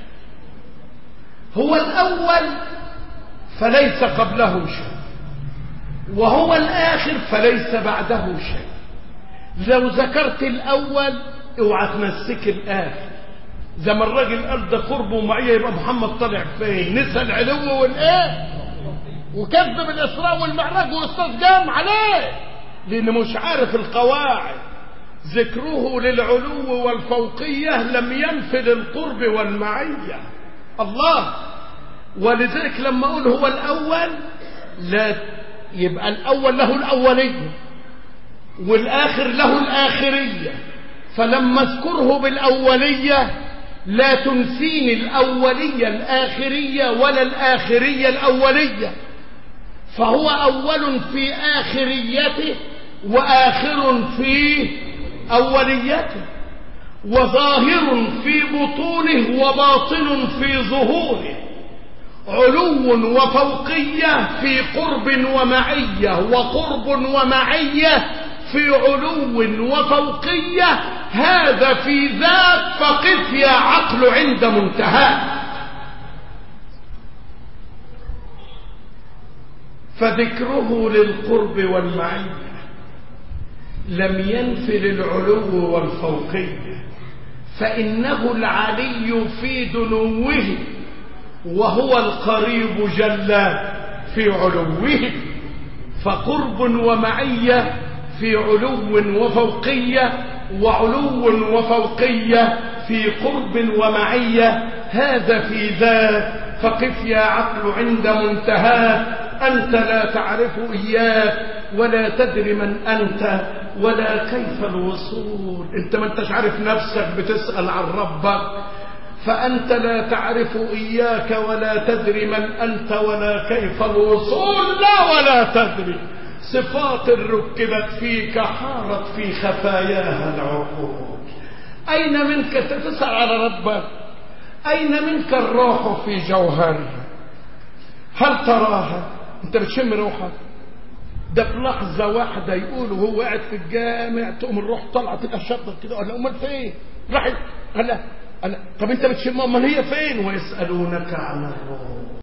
هو الأول فليس قبله شيء وهو الآخر فليس بعده شيء. لو ذكرت الأول اوعى تنسك الآخر. زي ما الراجل قال ده قرب ومعية يبقى محمد طالع فين؟ نسى العلو والإيه وكذب الإسراء والمعراج وأستاذ جام عليه لأنه مش عارف القواعد. ذكره للعلو والفوقية لم ينفي للقرب والمعية. الله. ولذلك لما أقول هو الأول لا يبقى الأول له الأولية والآخر له الآخرية. فلما اذكره بالأولية لا تنسيني الأولية الآخرية ولا الآخرية الأولية، فهو أول في آخريته وآخر في أوليته، وظاهر في بطونه وباطن في ظهوره، علو وفوقية في قرب ومعية، وقرب ومعية في علو وفوقية، هذا في ذاك فقف يا عقل عند منتهى. فذكره للقرب والمعية لم ينف للعلو والفوقية، فإنه العلي في دنوه وهو القريب جل في علوه، فقرب ومعية في علو وفوقية، وعلو وفوقية في قرب ومعية، هذا في ذاك فقف يا عقل عند منتهى. أنت لا تعرف إياك ولا تدري من أنت ولا كيف الوصول. أنت ما أنتش عارف نفسك، بتسأل عن ربك، فأنت لا تعرف إياك ولا تدري من أنت ولا كيف الوصول. لا ولا تدري، صفات ركبت فيك حارت في خفاياها العقول. أين منك تسأل على ربك؟ أين منك الروح في جوهرها؟ هل تراها؟ أنت بتشم روحك؟ ده في لحظة واحدة يقولوا هو قاعد في الجامع تقوم الروح طلعت تبقى شطة كده، قال أمال فين؟ راحت؟ قال طب أنت بتشم، أمال هي فين؟ ويسألونك عن الروح.